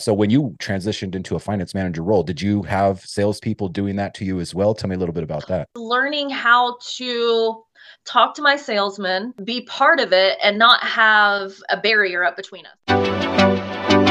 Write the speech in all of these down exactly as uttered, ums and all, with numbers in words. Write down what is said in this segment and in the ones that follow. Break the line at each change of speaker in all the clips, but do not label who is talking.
So when you transitioned into a finance manager role, did you have salespeople doing that to you as well? Tell me a little bit about that.
Learning how to talk to my salesmen, be part of it, and not have a barrier up between us.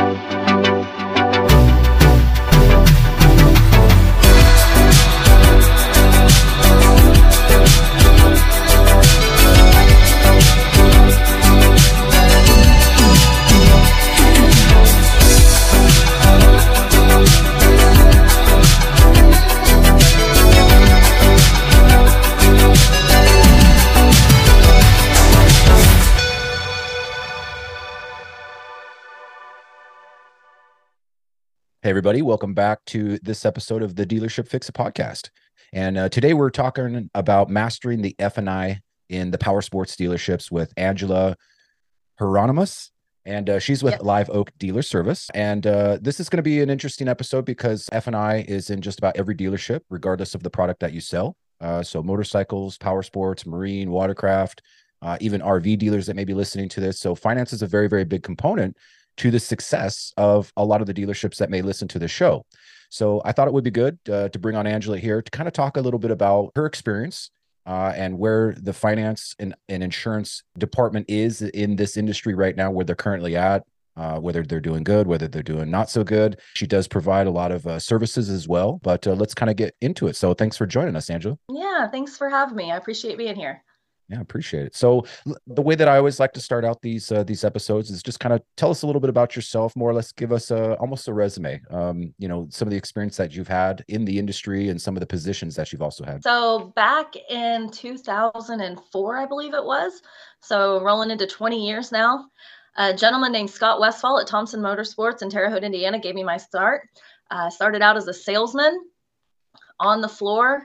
Hey, everybody, welcome back to this episode of the Dealership Fix It podcast. And uh, today we're talking about mastering the F and I in the power sports dealerships with Angela Hieronymus. And uh, she's with
Yep.
Live Oak Dealer Service. And uh, this is going to be an interesting episode because F and I is in just about every dealership, regardless of the product that you sell. Uh, so motorcycles, power sports, marine, watercraft, uh, even R V dealers that may be listening to this. So finance is a very, very big component to the success of a lot of the dealerships that may listen to the show. So I thought it would be good uh, to bring on Angela here to kind of talk a little bit about her experience uh, and where the finance and, and insurance department is in this industry right now, where they're currently at, uh, whether they're doing good, whether they're doing not so good. She does provide a lot of uh, services as well, but uh, let's kind of get into it. So thanks for joining us, Angela.
Yeah, thanks for having me. I appreciate being here.
Yeah, appreciate it. So the way that I always like to start out these uh, these episodes is just kind of tell us a little bit about yourself, more or less give us a, almost a resume. Um, you know, some of the experience that you've had in the industry and some of the positions that you've also had.
So back in two thousand four, I believe it was, so rolling into twenty years now, a gentleman named Scott Westfall at Thompson Motorsports in Terre Haute, Indiana, gave me my start. I uh, started out as a salesman on the floor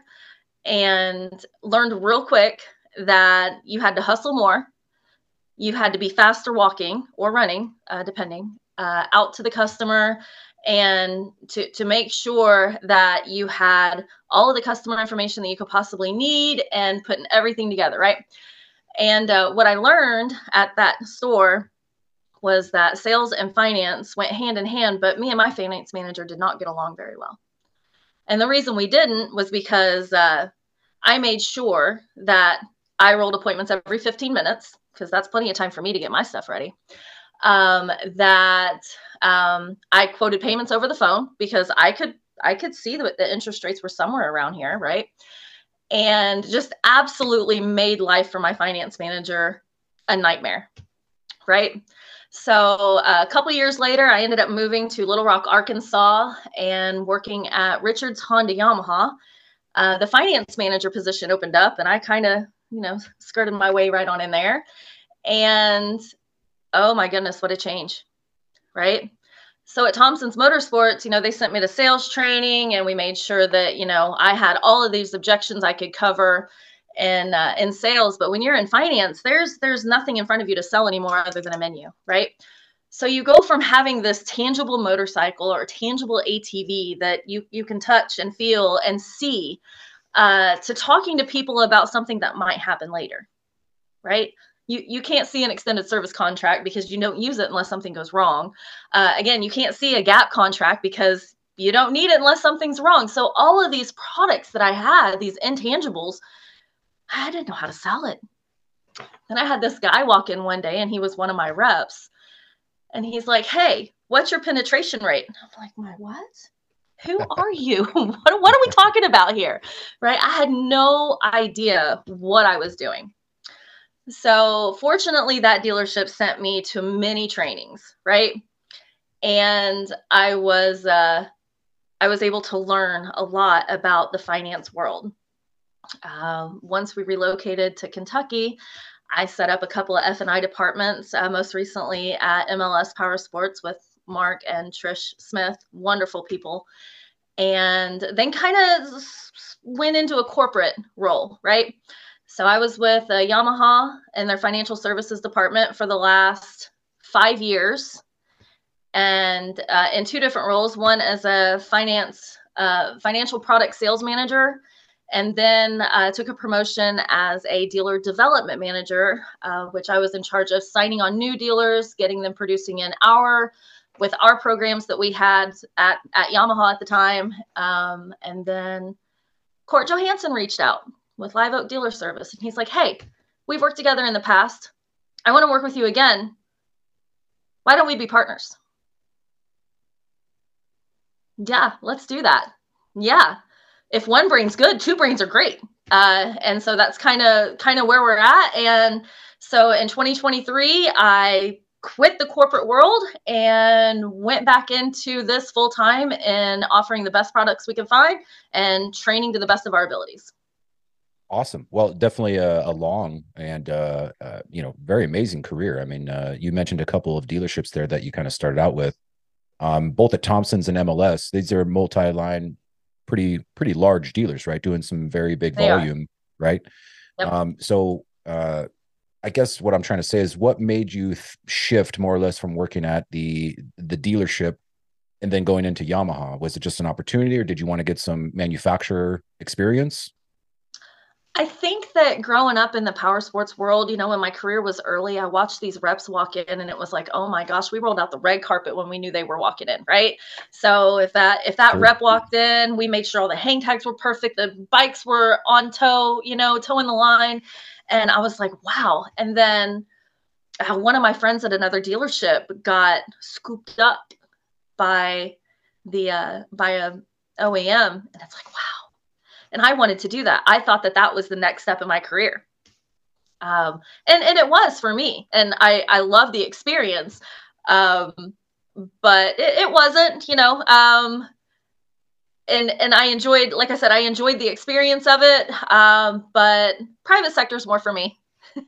and learned real quick that you had to hustle more. You had to be faster walking or running, uh, depending, uh, out to the customer, and to, to make sure that you had all of the customer information that you could possibly need and putting everything together, right? And uh, what I learned at that store was that sales and finance went hand in hand, but me and my finance manager did not get along very well. And the reason we didn't was because uh, I made sure that I rolled appointments every fifteen minutes, because that's plenty of time for me to get my stuff ready. Um, that um, I quoted payments over the phone because I could I could see that the interest rates were somewhere around here, right? And just absolutely made life for my finance manager a nightmare, right? So uh, a couple years later, I ended up moving to Little Rock, Arkansas, and working at Richards Honda Yamaha. Uh, the finance manager position opened up, and I kind of, you know, skirted my way right on in there. And oh my goodness, what a change, right? So at Thompson's Motorsports, you know, they sent me to sales training, and we made sure that, you know, I had all of these objections I could cover in uh, in sales. But when you're in finance, there's there's nothing in front of you to sell anymore other than a menu, right? So you go from having this tangible motorcycle or tangible A T V that you you can touch and feel and see, uh, to talking to people about something that might happen later, right? You, you can't see an extended service contract because you don't use it unless something goes wrong. Uh, again, you can't see a gap contract because you don't need it unless something's wrong. So all of these products that I had, these intangibles, I didn't know how to sell it. Then I had this guy walk in one day, and he was one of my reps. And he's like, "Hey, what's your penetration rate?" And I'm like, "My what? Who are you? what, what are we talking about here?" Right? I had no idea what I was doing. So fortunately, that dealership sent me to many trainings, right? And I was uh, I was able to learn a lot about the finance world. Um, once we relocated to Kentucky, I set up a couple of F and I departments, uh, most recently at M L S Power Sports with Mark and Trish Smith, wonderful people. And then kind of went into a corporate role, right? So I was with uh, Yamaha and their financial services department for the last five years, and uh, in two different roles. One as a finance uh, financial product sales manager, and then I uh, took a promotion as a dealer development manager, uh, which I was in charge of signing on new dealers, getting them producing in our with our programs that we had at, at Yamaha at the time. Um, and then Court Johansson reached out with Live Oak Dealer Service. And he's like, hey, we've worked together in the past. I want to work with you again. Why don't we be partners? Yeah, let's do that. Yeah. If one brain's good, two brains are great. Uh, and so that's kind of kind of where we're at. And so in twenty twenty-three, I quit the corporate world and went back into this full time and offering the best products we could find and training to the best of our abilities.
Awesome. Well, definitely a, a long and, uh, uh, you know, very amazing career. I mean, uh, you mentioned a couple of dealerships there that you kind of started out with, um, both at Thompson's and M L S. These are multi-line, pretty, pretty large dealers, right? Doing some very big
They
volume,
are.
right?
Yep.
Um, so, uh, I guess what I'm trying to say is, what made you th- shift more or less from working at the, the dealership and then going into Yamaha? Was it just an opportunity, or did you want to get some manufacturer experience?
I think that growing up in the power sports world, you know, when my career was early, I watched these reps walk in and it was like, oh my gosh, we rolled out the red carpet when we knew they were walking in, right? So if that if that
Sure.
rep walked in, we made sure all the hang tags were perfect, the bikes were on toe, you know, toeing the line. And I was like, wow. And then uh, one of my friends at another dealership got scooped up by the uh, by a O E M, and it's like, wow. And I wanted to do that. I thought that that was the next step in my career. Um, and, and it was for me. And I, I love the experience. Um, but it, it wasn't, you know, um, and, and I enjoyed, like I said, I enjoyed the experience of it. Um, but private sector is more for me.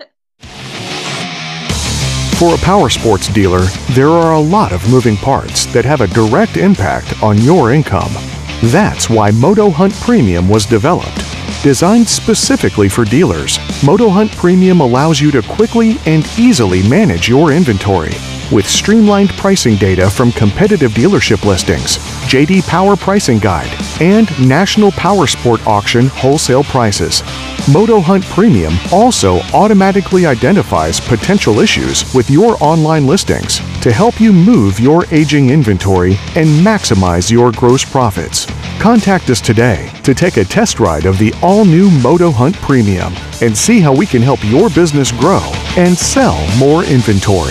For a power sports dealer, there are a lot of moving parts that have a direct impact on your income. That's why Moto Hunt Premium was developed. Designed specifically for dealers, Moto Hunt Premium allows you to quickly and easily manage your inventory. With streamlined pricing data from competitive dealership listings, J D Power Pricing Guide, and National Power Sport Auction wholesale prices. Moto Hunt Premium also automatically identifies potential issues with your online listings to help you move your aging inventory and maximize your gross profits. Contact us today to take a test ride of the all-new Moto Hunt Premium and see how we can help your business grow and sell more inventory.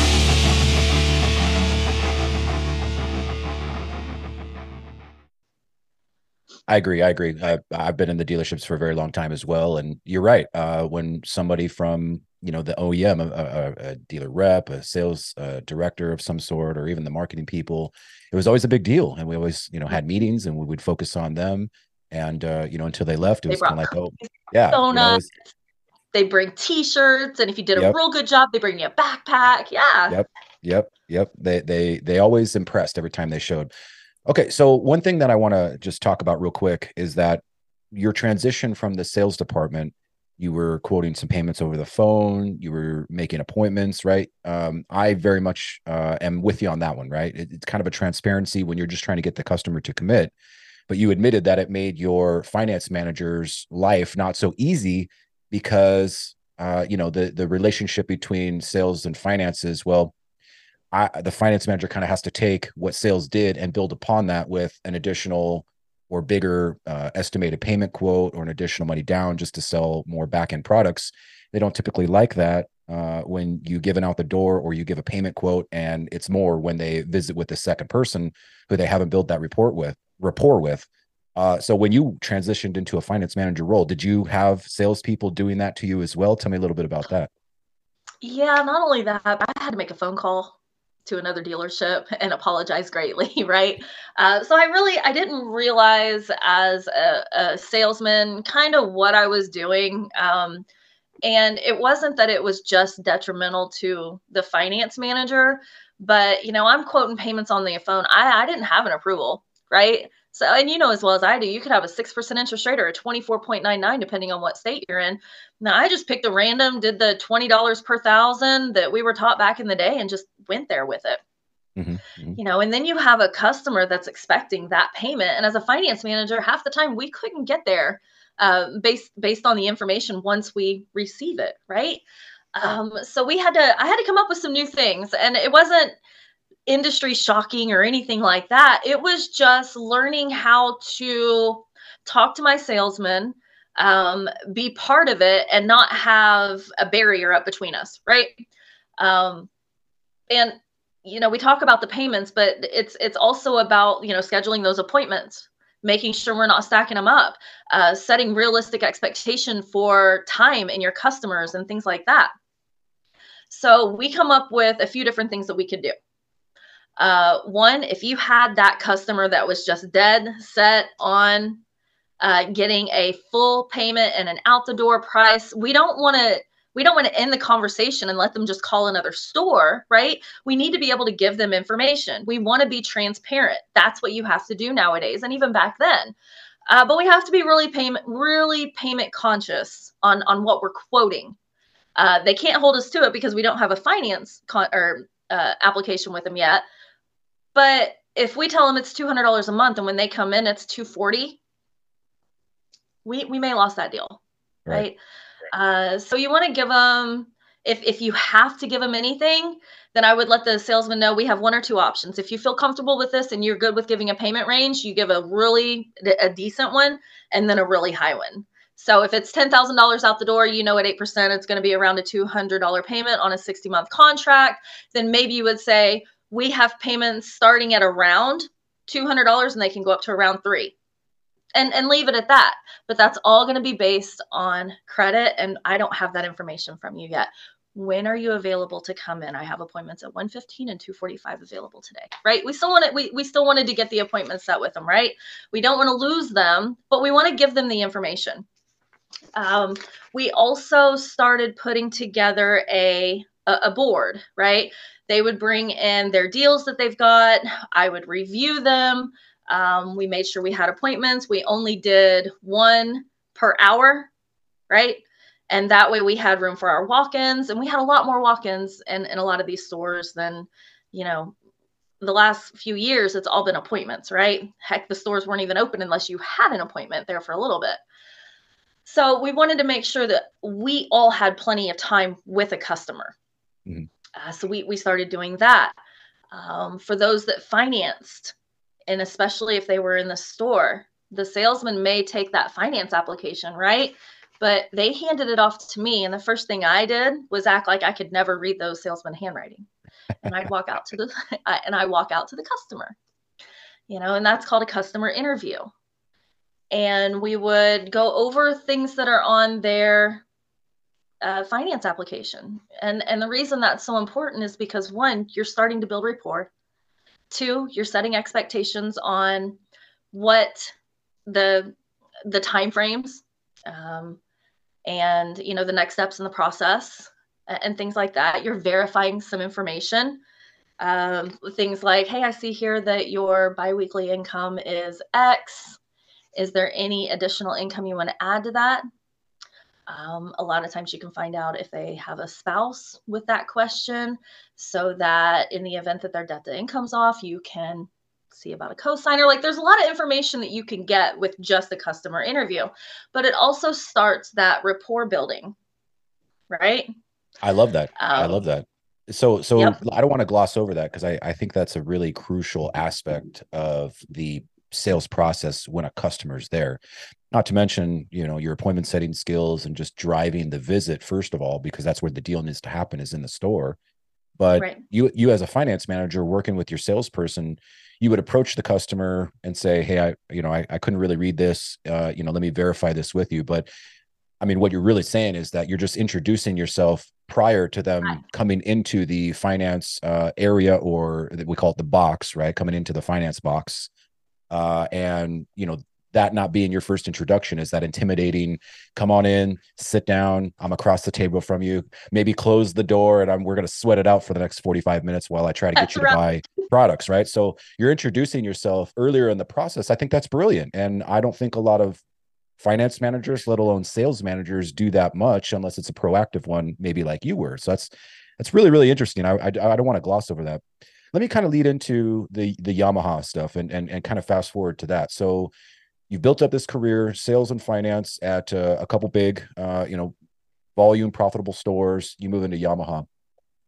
I agree. I agree. I, I've been in the dealerships for a very long time as well. And you're right. Uh, when somebody from, you know, the O E M, a, a, a dealer rep, a sales uh, director of some sort, or even the marketing people, it was always a big deal. And we always, you know, had meetings and we would focus on them. And, uh, you know, until they left, it
They
was kind
brought
of like, oh, yeah, you know,
donuts.
it's,
They bring t-shirts. And if you did a
yep,
real good job, they bring you a backpack. Yeah.
yep, yep, yep. They, they, they always impressed every time they showed. Okay, so one thing that I want to just talk about real quick is that your transition from the sales department, you were quoting some payments over the phone, you were making appointments, right? Um, I very much uh, am with you on that one, right? It, it's kind of a transparency when you're just trying to get the customer to commit, but you admitted that it made your finance manager's life not so easy because, uh, you know, the the relationship between sales and finances, well, I, the finance manager kind of has to take what sales did and build upon that with an additional or bigger uh, estimated payment quote or an additional money down just to sell more back-end products. They don't typically like that uh, when you give it out the door or you give a payment quote, and it's more when they visit with the second person who they haven't built that report with rapport with. Uh, so when you transitioned into a finance manager role, did you have salespeople doing that to you as well? Tell me a little bit about that.
Yeah, not only that, but I had to make a phone call to another dealership and apologize greatly, right? Uh, so I really, I didn't realize as a, a salesman kind of what I was doing. Um, and it wasn't that it was just detrimental to the finance manager, but you know, I'm quoting payments on the phone. I, I didn't have an approval, right? So, and you know as well as I do, you could have a six percent interest rate or a twenty-four point nine nine, depending on what state you're in. Now, I just picked a random, did the twenty dollars per thousand that we were taught back in the day and just went there with it.
Mm-hmm, mm-hmm.
You know, and then you have a customer that's expecting that payment. And as a finance manager, half the time we couldn't get there uh, based based on the information once we receive it, right? Um, so we had to, I had to come up with some new things, and it wasn't industry shocking or anything like that. It was just learning how to talk to my salesman, um, be part of it, and not have a barrier up between us, right? Um, and you know, we talk about the payments, but it's it's also about, you know, scheduling those appointments, making sure we're not stacking them up, uh, setting realistic expectation for time in your customers and things like that. So we come up with a few different things that we could do. Uh, one, if you had that customer that was just dead set on uh, getting a full payment and an out the door price, we don't want to we don't want to end the conversation and let them just call another store, right? We need to be able to give them information. We want to be transparent. That's what you have to do nowadays, and even back then. Uh, but we have to be really payment really payment conscious on on what we're quoting. Uh, they can't hold us to it because we don't have a finance con- or uh, application with them yet. But if we tell them it's two hundred dollars a month and when they come in it's two hundred forty dollars, we we may lost that deal, right? right? Uh, so you want to give them, if if you have to give them anything, then I would let the salesman know we have one or two options. If you feel comfortable with this and you're good with giving a payment range, you give a really a decent one and then a really high one. So if it's ten thousand dollars out the door, you know, at eight percent, it's going to be around a two hundred dollars payment on a sixty month contract. Then maybe you would say, we have payments starting at around two hundred dollars and they can go up to around three, and, and leave it at that. But that's all going to be based on credit. And I don't have that information from you yet. When are you available to come in? I have appointments at one fifteen and two forty-five available today, right? We still want it. We, we still wanted to get the appointment set with them, right? We don't want to lose them, but we want to give them the information. Um, we also started putting together a, a, a board, right? They would bring in their deals that they've got. I would review them. Um, we made sure we had appointments. We only did one per hour, right? And that way we had room for our walk-ins, and we had a lot more walk-ins in, in a lot of these stores than, you know, the last few years. It's all been appointments, right? Heck, the stores weren't even open unless you had an appointment there for a little bit. So we wanted to make sure that we all had plenty of time with a customer. Mm-hmm. Uh, so we, we started doing that. Um, for those that financed, and especially if they were in the store, the salesman may take that finance application, right? But they handed it off to me. And the first thing I did was act like I could never read those salesman handwriting. And I'd walk out to the, and I walk out to the customer, you know, and that's called a customer interview. And we would go over things that are on their uh, finance application. And, and the reason that's so important is because, one, you're starting to build rapport. Two, you're setting expectations on what the the timeframes um, and, you know, the next steps in the process and things like that. You're verifying some information. Um, things like, hey, I see here that your biweekly income is X. Is there any additional income you want to add to that? Um, a lot of times you can find out if they have a spouse with that question, so that in the event that their debt to income's off, you can see about a cosigner. Like, there's a lot of information that you can get with just a customer interview, but it also starts that rapport building, right?
I love that. Um, I love that. So, so yep. I don't want to gloss over that, because I, I think that's a really crucial aspect of the sales process when a customer's there. Not to mention, you know, your appointment setting skills and just driving the visit, first of all, because that's where the deal needs to happen, is in the store. But right. you, you as a finance manager working with your salesperson, you would approach the customer and say, hey, I, you know, I, I couldn't really read this, uh, you know, let me verify this with you. But I mean, what you're really saying is that you're just introducing yourself prior to them right. coming into the finance uh, area, or we call it the box, right? Coming into the finance box. Uh, and, you know, that not being your first introduction, is that intimidating? Come on in, sit down. I'm across the table from you. Maybe close the door, and I'm, we're going to sweat it out for the next forty-five minutes while I try to get that's you right. to buy products, right? So you're introducing yourself earlier in the process. I think that's brilliant. And I don't think a lot of finance managers, let alone sales managers, do that much, unless it's a proactive one, maybe like you were. So that's, that's really, really interesting. I, I, I don't want to gloss over that. Let me kind of lead into the, the Yamaha stuff and, and, and kind of fast forward to that. So you've built up this career, sales and finance, at uh, a couple big, uh, you know, volume profitable stores. You move into Yamaha.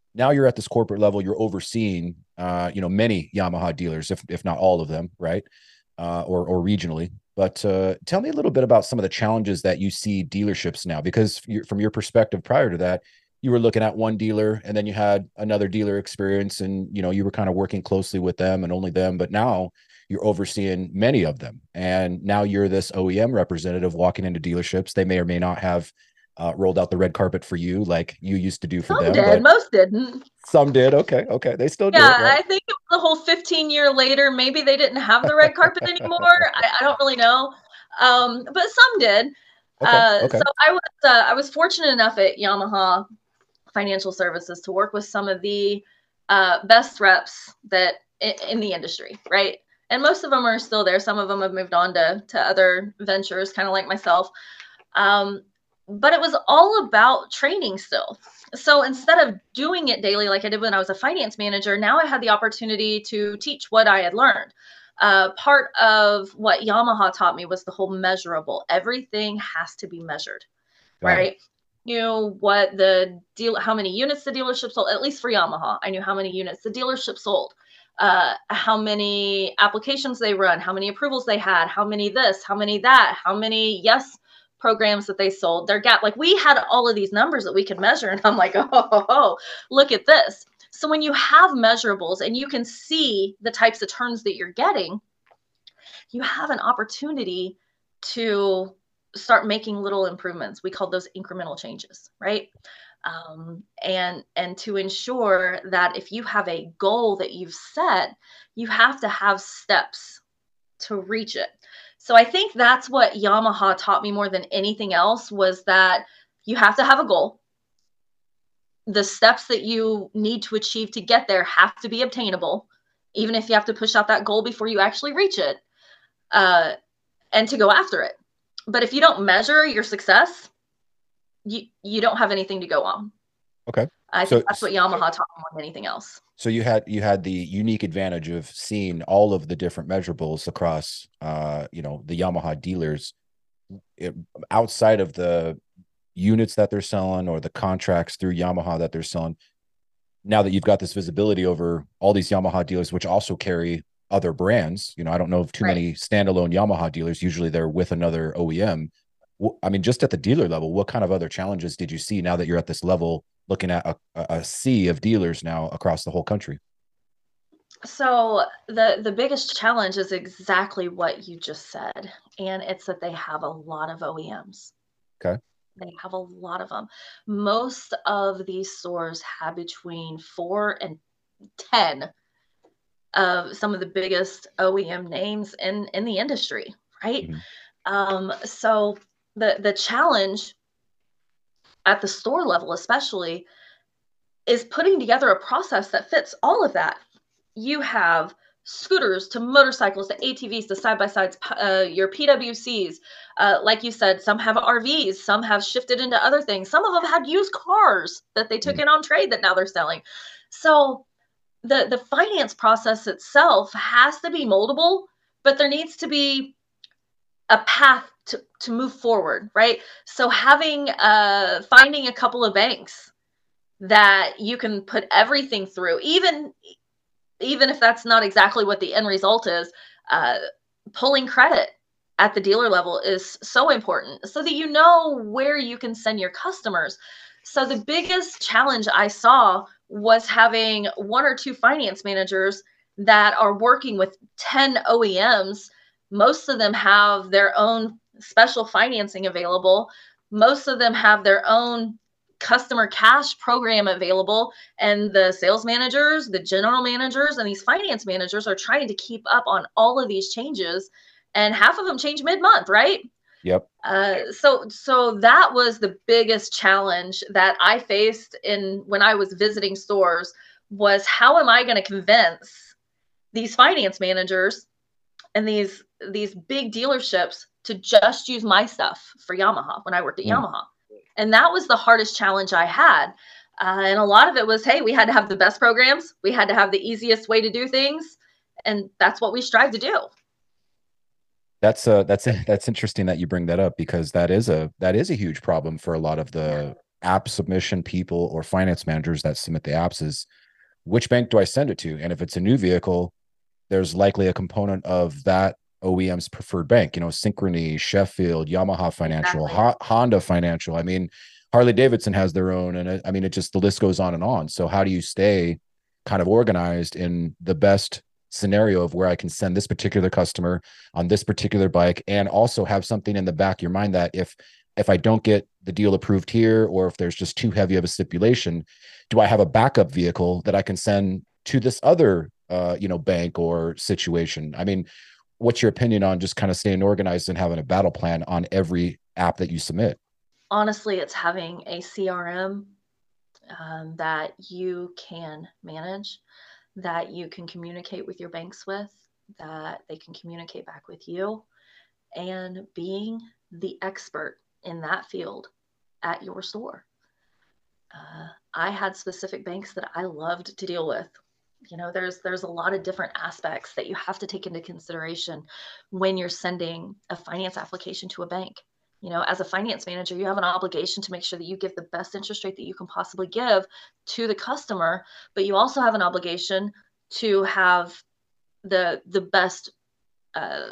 now you're at this corporate level, you're overseeing, uh, you know, many Yamaha dealers, if, if not all of them, right? Uh, or, or regionally. But uh, tell me a little bit about some of the challenges that you see dealerships now, because you, from your perspective prior to that, you were looking at one dealer and then you had another dealer experience and, you know, you were kind of working closely with them and only them. But now you're overseeing many of them. And now you're this O E M representative walking into dealerships. They may or may not have uh, rolled out the red carpet for you like you used to do for
Some
them,
did,
but
most didn't.
some did. Okay. Okay. They still do
Yeah,
it, right?
I think it was the whole fifteen year later, maybe they didn't have the red carpet anymore. I, I don't really know. Um, but some did.
Okay.
Uh,
Okay.
so I was, uh, I was fortunate enough at Yamaha Financial Services to work with some of the uh, best reps that in, in the industry, right? And most of them are still there. Some of them have moved on to, to other ventures, kind of like myself. Um, but it was all about training still. So instead of doing it daily like I did when I was a finance manager, now I had the opportunity to teach what I had learned. Uh, part of what Yamaha taught me was the whole measurable. Everything has to be measured,
Got it.
right? Knew what the deal, how many units the dealership sold, at least for Yamaha. I knew how many units the dealership sold, uh, how many applications they run, how many approvals they had, how many this, how many that, how many yes programs that they sold, their gap. Like we had all of these numbers that we could measure. And I'm like, oh, oh, oh, look at this. So when you have measurables and you can see the types of turns that you're getting, you have an opportunity to start making little improvements. We call those incremental changes, right? Um, and and to ensure that if you have a goal that you've set, you have to have steps to reach it. So I think that's what Yamaha taught me more than anything else, was that you have to have a goal. The steps that you need to achieve to get there have to be obtainable, even if you have to push out that goal before you actually reach it, uh, and to go after it. But if you don't measure your success, you you don't have anything to go on.
Okay.
I
So,
think that's what Yamaha taught me more than anything else.
so you had, you had the unique advantage of seeing all of the different measurables across, uh, you know, the Yamaha dealers it, outside of the units that they're selling or the contracts through Yamaha that they're selling. Now that you've got this visibility over all these Yamaha dealers, which also carry other brands, you know, I don't know of too
Right.
many standalone Yamaha dealers. Usually they're with another O E M. I mean, just at the dealer level, what kind of other challenges did you see now that you're at this level, looking at a, a sea of dealers now across the whole country?
So the the biggest challenge is exactly what you just said, and it's that they have a lot of O E Ms.
Okay.
They have a lot of them. Most of these stores have between four and ten of some of the biggest O E M names in in the industry, right?
Mm-hmm.
Um, so the the challenge at the store level, especially, is putting together a process that fits all of that. You have scooters to motorcycles to A T Vs to side by sides, uh, your P W Cs. Uh, like you said, some have R Vs, some have shifted into other things. Some of them had used cars that they took
Mm-hmm.
in on trade that now they're selling. So the the finance process itself has to be moldable, but there needs to be a path to, to move forward, right? So having uh finding a couple of banks that you can put everything through, even even if that's not exactly what the end result is, uh, pulling credit at the dealer level is so important so that you know where you can send your customers. So the biggest challenge I saw was having one or two finance managers that are working with ten O E Ms. Most of them have their own special financing available. Most of them have their own customer cash program available, and the sales managers, the general managers, and these finance managers are trying to keep up on all of these changes, and half of them change mid-month, right?
Yep.
Uh, so so that was the biggest challenge that I faced in when I was visiting stores, was how am I going to convince these finance managers and these these big dealerships to just use my stuff for Yamaha when I worked at
Mm.
Yamaha. And that was the hardest challenge I had. Uh, and a lot of it was, hey, we had to have the best programs. We had to have the easiest way to do things. And that's what we strive to do.
That's uh that's that's interesting that you bring that up, because that is a that is a huge problem for a lot of the app submission people or finance managers that submit the apps is, which bank do I send it to? And if it's a new vehicle, there's likely a component of that O E M's preferred bank, you know, Synchrony, Sheffield, Yamaha Financial,
Exactly.
Ho- Honda Financial. I mean, Harley Davidson has their own, and it, I mean, it just, the list goes on and on. So how do you stay kind of organized in the best scenario of where I can send this particular customer on this particular bike, and also have something in the back of your mind that if if I don't get the deal approved here, or if there's just too heavy of a stipulation, do I have a backup vehicle that I can send to this other uh, you know, bank or situation? I mean, what's your opinion on just kind of staying organized and having a battle plan on every app that you submit?
Honestly, it's having a C R M um, that you can manage, that you can communicate with your banks with, that they can communicate back with you, and being the expert in that field at your store. Uh, I had specific banks that I loved to deal with. You know, there's there's a lot of different aspects that you have to take into consideration when you're sending a finance application to a bank. You know, as a finance manager, you have an obligation to make sure that you give the best interest rate that you can possibly give to the customer, but you also have an obligation to have the the best uh,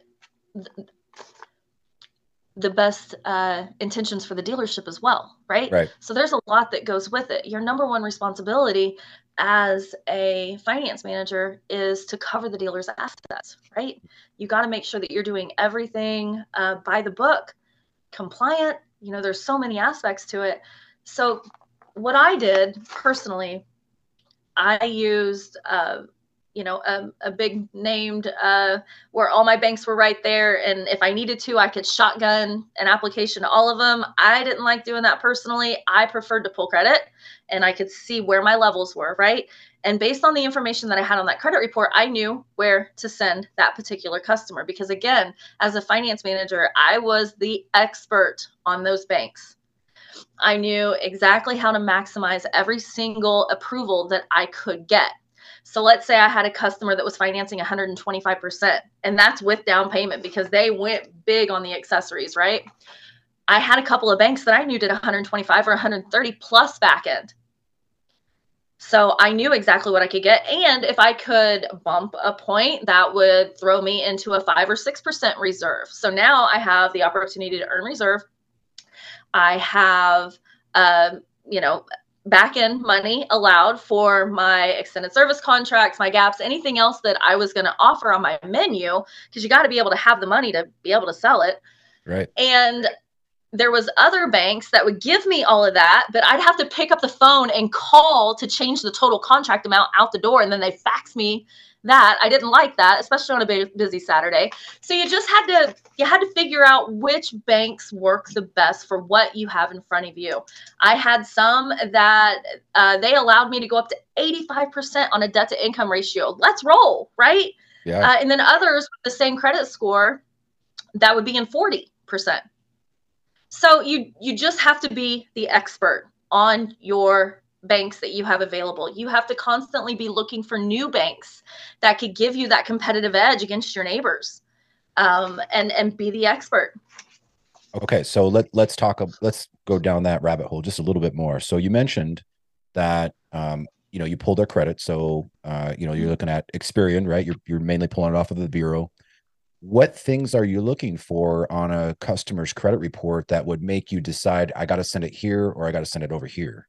the best uh, intentions for the dealership as well, right?
Right.
So there's a lot that goes with it. Your number one responsibility as a finance manager is to cover the dealer's assets, right? You got to make sure that you're doing everything uh, by the book, compliant. You know, there's so many aspects to it. So what I did personally, I used uh, you know, a, a big named uh, where all my banks were right there. And if I needed to, I could shotgun an application to all of them. I didn't like doing that personally. I preferred to pull credit, and I could see where my levels were, right? And based on the information that I had on that credit report, I knew where to send that particular customer. Because again, as a finance manager, I was the expert on those banks. I knew exactly how to maximize every single approval that I could get. So let's say I had a customer that was financing one hundred twenty-five percent, and that's with down payment because they went big on the accessories, right? I had a couple of banks that I knew did one hundred twenty-five or one hundred thirty plus back end. So I knew exactly what I could get. And if I could bump a point, that would throw me into a five or six percent reserve. So now I have the opportunity to earn reserve. I have, um, you know, back end money allowed for my extended service contracts, my gaps, anything else that I was going to offer on my menu, because you got to be able to have the money to be able to sell it.
Right.
And there was other banks that would give me all of that, but I'd have to pick up the phone and call to change the total contract amount out the door. And then they fax me that. I didn't like that, especially on a busy Saturday. So you just had to, you had to figure out which banks work the best for what you have in front of you. I had some that uh, they allowed me to go up to eighty-five percent on a debt to income ratio. Let's roll, right?
Yeah.
Uh, and then others with the same credit score that would be in forty percent. So you, you just have to be the expert on your banks that you have available. You have to constantly be looking for new banks that could give you that competitive edge against your neighbors, um, and, and be the expert.
Okay. So let, let's talk, let's go down that rabbit hole just a little bit more. So you mentioned that, um, you know, you pulled their credit. So, uh, you know, you're looking at Experian, right? You're, you're mainly pulling it off of the bureau. What things are you looking for on a customer's credit report that would make you decide, I got to send it here or I got to send it over here?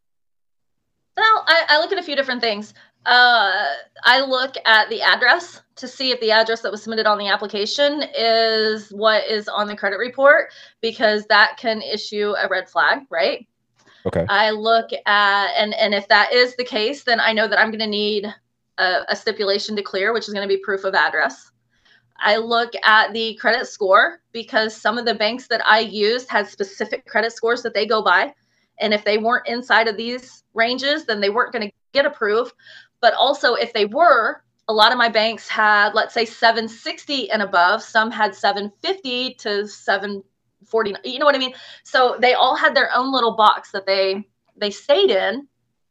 Well, I, I look at a few different things. Uh, I look at the address to see if the address that was submitted on the application is what is on the credit report, because that can issue a red flag, right?
Okay.
I look at, and, and if that is the case, then I know that I'm going to need a, a stipulation to clear, which is going to be proof of address. I look at the credit score, because some of the banks that I used had specific credit scores that they go by. And if they weren't inside of these ranges, then they weren't going to get approved. But also if they were, a lot of my banks had, let's say seven sixty and above. Some had seven fifty to seven forty. You know what I mean? So they all had their own little box that they, they stayed in.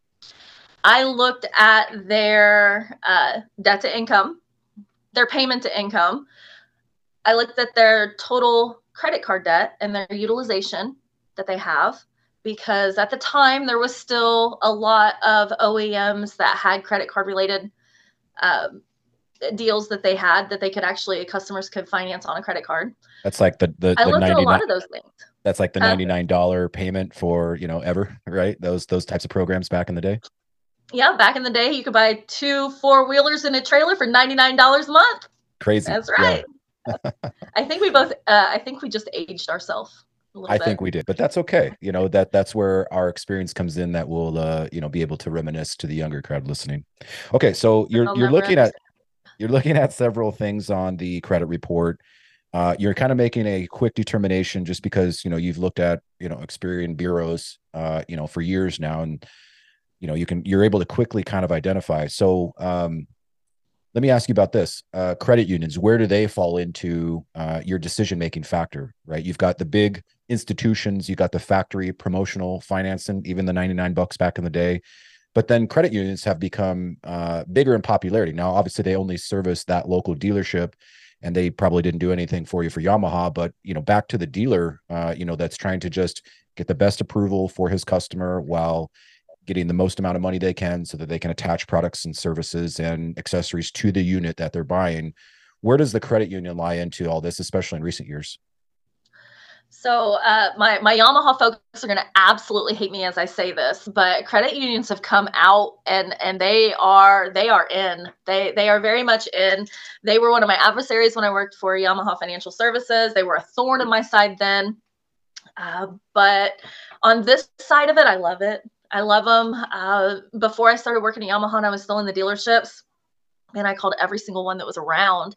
I looked at their uh, debt to income, their payment to income. I looked at their total credit card debt and their utilization that they have, because at the time there was still a lot of O E Ms that had credit card related um, deals that they had that they could actually, customers could finance on a credit card.
That's like the the,
I
the
looked at a lot
ninety-nine.
of those things.
That's like the
Huh?
ninety-nine dollar payment for, you know, ever, right? Those those types of programs back in the day.
Yeah, back in the day, you could buy two four wheelers and a trailer for ninety-nine dollars a month.
Crazy.
That's right. Yeah. I think we both. Uh, I think we just aged ourselves a little
I
bit.
think we did, but that's okay. You know, that that's where our experience comes in, that we'll uh, you know, be able to reminisce to the younger crowd listening. Okay, so you're
I'll
you're
never
looking at
understand.
you're looking at several things on the credit report. Uh, you're kind of making a quick determination just because, you know, you've looked at, you know, Experian bureaus, uh, you know, for years now, and you know, you can you're able to quickly kind of identify. So um, let me ask you about this. Uh, credit unions, where do they fall into uh, your decision-making factor, right? You've got the big institutions, you got the factory promotional financing, even the ninety-nine bucks back in the day. But then credit unions have become uh, bigger in popularity. Now, obviously, they only service that local dealership, and they probably didn't do anything for you for Yamaha. But, you know, back to the dealer, uh, you know, that's trying to just get the best approval for his customer while getting the most amount of money they can so that they can attach products and services and accessories to the unit that they're buying. Where does the credit union lie into all this, especially in recent years?
So uh, my my Yamaha folks are going to absolutely hate me as I say this, but credit unions have come out and and they are they are in. They they are very much in. They were one of my adversaries when I worked for Yamaha Financial Services. They were a thorn in my side then. Uh, but on this side of it, I love it. I love them. Uh, before I started working at Yamaha, I was still in the dealerships, and I called every single one that was around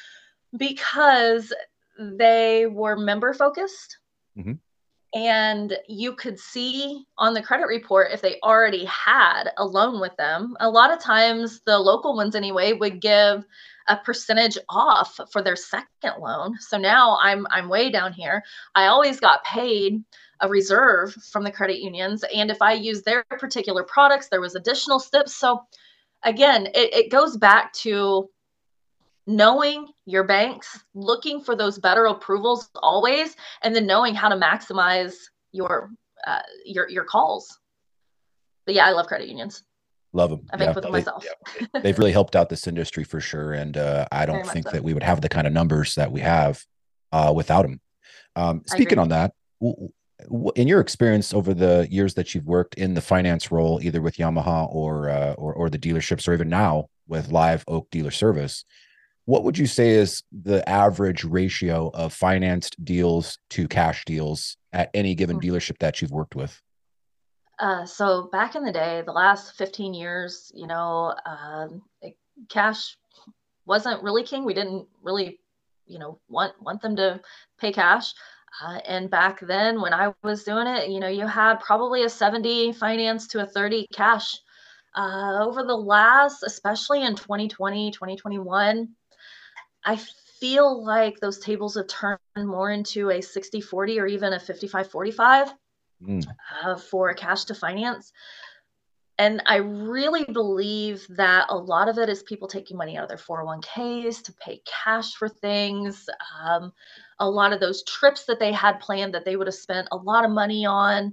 because they were member focused.
Mm-hmm.
And you could see on the credit report if they already had a loan with them. A lot of times, the local ones anyway would give a percentage off for their second loan. So now I'm I'm way down here. I always got paid a reserve from the credit unions, and if I use their particular products, there was additional steps. So again, it, it goes back to knowing your banks, looking for those better approvals always, and then knowing how to maximize your uh, your your calls. But yeah, I love credit unions.
Love them.
I bank
Yeah,
with them
they,
myself.
they've really helped out this industry for sure. And uh, I
Very
don't
much
think
so.
that we would have the kind of numbers that we have uh, without them. Um,
I
speaking
agree.
on that, w- w- in your experience over the years that you've worked in the finance role, either with Yamaha or uh, or, or the dealerships, or even now with Live Oak Dealer Service, what would you say is the average ratio of financed deals to cash deals at any given
Mhm.
dealership that you've worked with?
Uh, so back in the day, the last fifteen years, you know, um, it- cash wasn't really king. We didn't really, you know, want want them to pay cash. Uh, and back then, when I was doing it, you know, you had probably a seventy finance to a thirty cash. Uh, over the last, especially in twenty twenty, twenty twenty-one, I feel like those tables have turned more into a sixty forty or even a fifty-five forty-five
Mm,
uh, for cash to finance. And I really believe that a lot of it is people taking money out of their four oh one k's to pay cash for things. Um, a lot of those trips that they had planned that they would have spent a lot of money on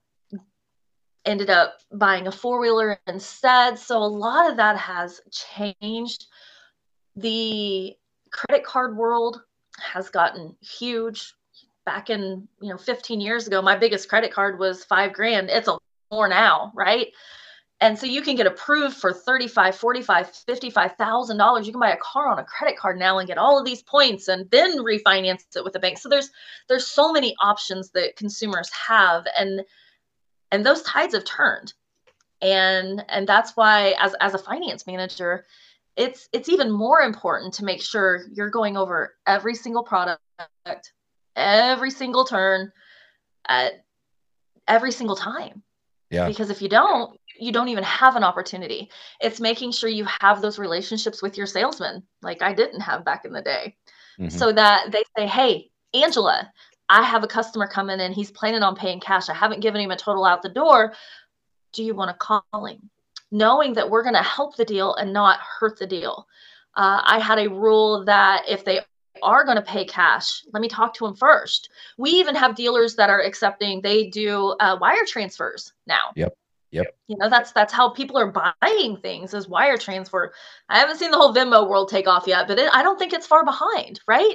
ended up buying a four wheeler instead. So a lot of that has changed. The credit card world has gotten huge. Back in, you know, fifteen years ago, my biggest credit card was five grand. It's a more now, right? And so you can get approved for thirty-five, forty-five, fifty-five thousand dollars. You can buy a car on a credit card now and get all of these points and then refinance it with a bank. So there's there's so many options that consumers have, and and those tides have turned. And and that's why as as a finance manager, it's it's even more important to make sure you're going over every single product, every single turn, at every single time.
yeah.
Because if you don't, you don't even have an opportunity. It's making sure you have those relationships with your salesman, like I didn't have back in the day,
Mm-hmm.
so that they say, hey, Angela, I have a customer coming in. He's planning on paying cash. I haven't given him a total out the door. Do you want to call him? Knowing that we're going to help the deal and not hurt the deal. Uh, I had a rule that if they are going to pay cash, let me talk to them first. We even have dealers that are accepting, they do uh, wire transfers now.
Yep. Yep.
You know, that's that's how people are buying things, is wire transfer. I haven't seen the whole Venmo world take off yet, but it, I don't think it's far behind, right?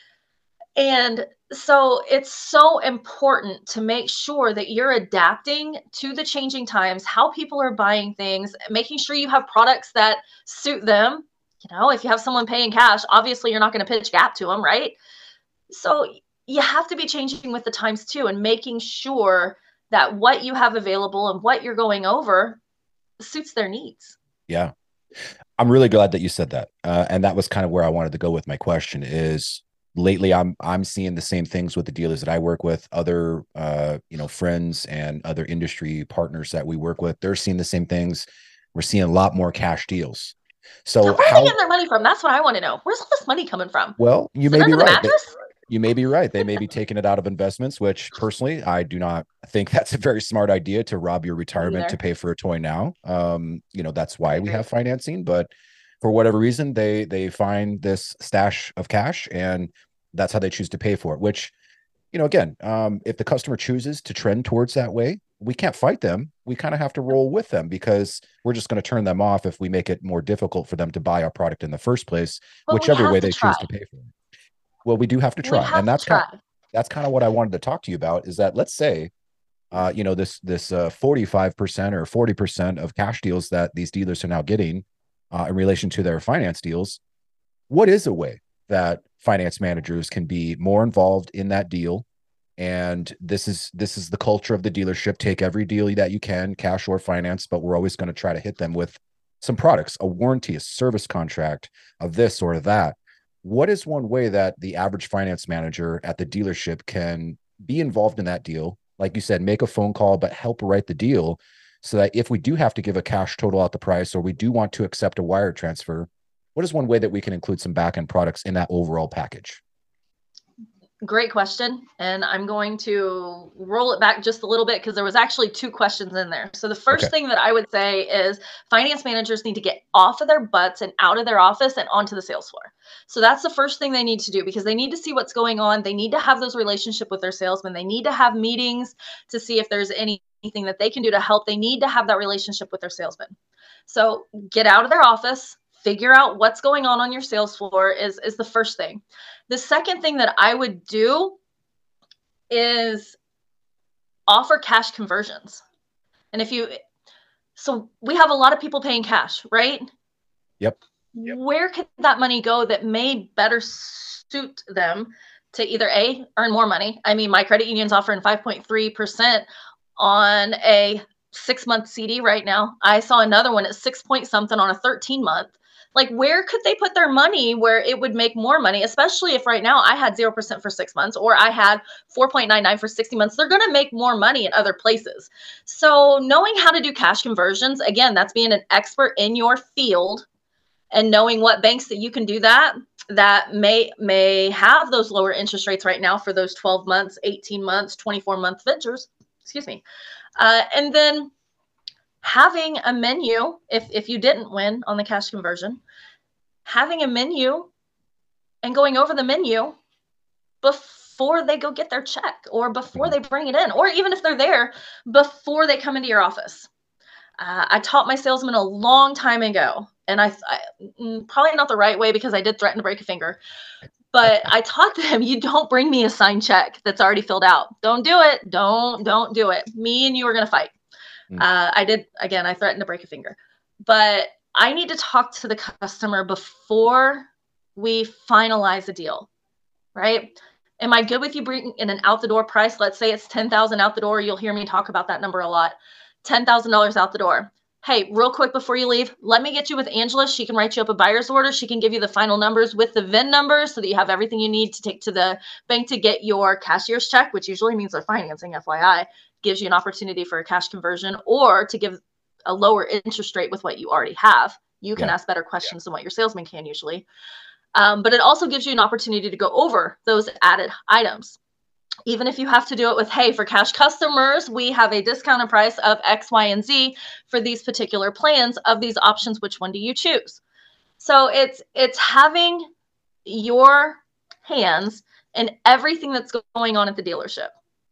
And so it's so important to make sure that you're adapting to the changing times, how people are buying things, making sure you have products that suit them. You know, if you have someone paying cash, obviously you're not going to pitch Gap to them, right? So you have to be changing with the times too, and making sure that what you have available and what you're going over suits their needs.
Yeah. I'm really glad that you said that. Uh, and that was kind of where I wanted to go with my question is, lately I'm I'm seeing the same things with the dealers that I work with, other uh, you know, friends and other industry partners that we work with. They're seeing the same things. We're seeing a lot more cash deals. So
where are
how,
they getting their money from? That's what I want to know. Where's all this money coming from?
Well, you
Is
may
it
be
under the
right. They,
mattress?
you may be right. They may be taking it out of investments, which personally, I do not think that's a very smart idea, to rob your retirement to pay for a toy now. Um, you know, that's why we have financing, but for whatever reason, they, they find this stash of cash and that's how they choose to pay for it, which, you know, again, um, if the customer chooses to trend towards that way, we can't fight them. We kind of have to roll with them, because we're just going to turn them off if we make it more difficult for them to buy our product in the first place,
but
whichever way they
try.
choose to pay for it. Well, we do have to try.
Have
and that's
try.
kind of, that's kind of what I wanted to talk to you about, is that, let's say, uh, you know, this, this uh, forty-five percent or forty percent of cash deals that these dealers are now getting uh, in relation to their finance deals. What is a way that finance managers can be more involved in that deal? And this is this is the culture of the dealership. Take every deal that you can, cash or finance, but we're always going to try to hit them with some products, a warranty, a service contract of this or that. What is one way that the average finance manager at the dealership can be involved in that deal? Like you said, make a phone call, but help write the deal, so that if we do have to give a cash total out the price, or we do want to accept a wire transfer, what is one way that we can include some back-end products in that overall package?
Great question. And I'm going to roll it back just a little bit, because there was actually two questions in there. So the first
Okay.
thing that I would say is finance managers need to get off of their butts and out of their office and onto the sales floor. So that's the first thing they need to do, because they need to see what's going on. They need to have those relationships with their salesmen. They need to have meetings to see if there's anything that they can do to help. They need to have that relationship with their salesmen. So get out of their office, figure out what's going on on your sales floor is, is the first thing. The second thing that I would do is offer cash conversions. And if you, so we have a lot of people paying cash, right?
Yep. Yep.
Where could that money go that may better suit them to either A, earn more money? I mean, my credit union's offering five point three percent on a six month C D right now. I saw another one at six point something on a thirteen month. Like, where could they put their money where it would make more money, especially if right now I had zero percent for six months or I had four point nine nine for sixty months, they're going to make more money in other places. So knowing how to do cash conversions, again, that's being an expert in your field and knowing what banks that you can do that, that may, may have those lower interest rates right now for those twelve months, eighteen months, twenty-four month ventures, excuse me. Uh, and then having a menu, if, if you didn't win on the cash conversion, having a menu and going over the menu before they go get their check or before they bring it in, or even if they're there, before they come into your office. Uh, I taught my salesman a long time ago, and I, I probably not the right way, because I did threaten to break a finger, but I taught them, you don't bring me a signed check that's already filled out. Don't do it. Don't, don't do it. Me and you are going to fight. Uh, I did, again, I threatened to break a finger, but I need to talk to the customer before we finalize a deal, right? Am I good with you bringing in an out the door price? Let's say it's ten thousand out the door. You'll hear me talk about that number a lot. ten thousand dollars out the door. Hey, real quick before you leave, let me get you with Angela. She can write you up a buyer's order. She can give you the final numbers with the V I N number so that you have everything you need to take to the bank to get your cashier's check, which usually means they're financing, F Y I. Gives you an opportunity for a cash conversion or to give a lower interest rate with what you already have. You can yeah. ask better questions yeah. than what your salesman can usually. Um, but it also gives you an opportunity to go over those added items. Even if you have to do it with, hey, for cash customers, we have a discounted price of X, Y, and Z for these particular plans of these options. Which one do you choose? So it's, it's having your hands in everything that's going on at the dealership.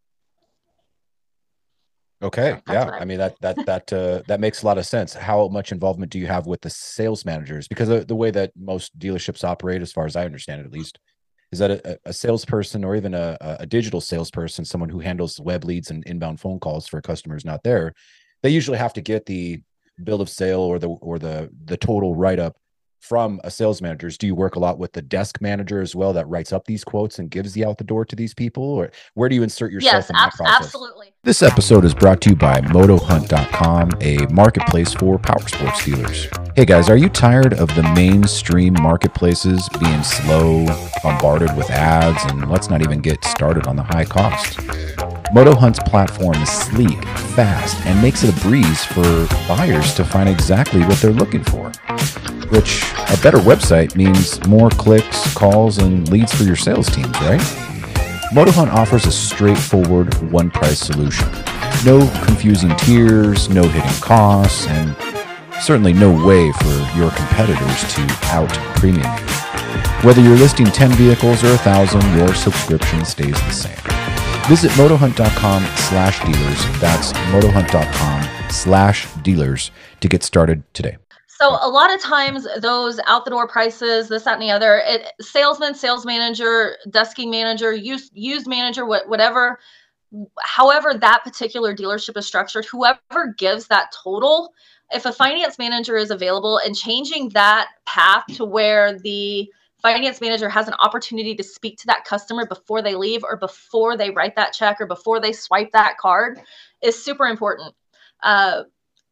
Okay.
So
Yeah.
I,
I mean, that, that, that, uh, that makes a lot of sense. How much involvement do you have with the sales managers? Because the, the way that most dealerships operate, as far as I understand it, at least, is that a, a salesperson or even a, a digital salesperson, someone who handles web leads and inbound phone calls for customers not there, they usually have to get the bill of sale or the, or the, the total write-up from a sales manager. Do you work a lot with the desk manager as well that writes up these quotes and gives the out the door to these people? Or where do you insert yourself
yes,
in that
abs-
process?
absolutely.
This episode is brought to you by Moto Hunt dot com, a marketplace for power sports dealers. Hey guys, are you tired of the mainstream marketplaces being slow, bombarded with ads, and let's not even get started on the high cost? Moto Hunt's platform is sleek, fast, and makes it a breeze for buyers to find exactly what they're looking for. Which, a better website means more clicks, calls, and leads for your sales teams, right? MotoHunt offers a straightforward one-price solution. No confusing tiers, no hidden costs, and certainly no way for your competitors to out-premium you. Whether you're listing ten vehicles or one thousand, your subscription stays the same. Visit motohunt dot com slash dealers. That's motohunt dot com slash dealers to get started today.
So a lot of times those out the door prices, this, that, and the other, it, salesman, sales manager, desking manager, used, used manager, what, whatever, however that particular dealership is structured, whoever gives that total, if a finance manager is available and changing that path to where the finance manager has an opportunity to speak to that customer before they leave or before they write that check or before they swipe that card is super important. Uh,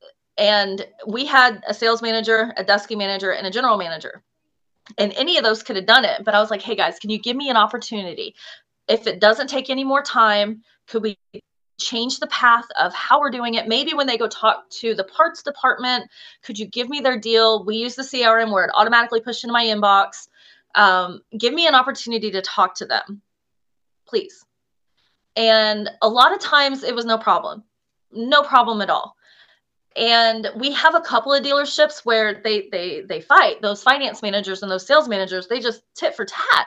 And we had a sales manager, a desking manager, and a general manager. And any of those could have done it. But I was like, hey, guys, can you give me an opportunity? If it doesn't take any more time, could we change the path of how we're doing it? Maybe when they go talk to the parts department, could you give me their deal? We use the C R M where it automatically pushed into my inbox. Um, give me an opportunity to talk to them, please. And a lot of times it was no problem. No problem at all. And we have a couple of dealerships where they they they fight. Those finance managers and those sales managers, they just tit for tat.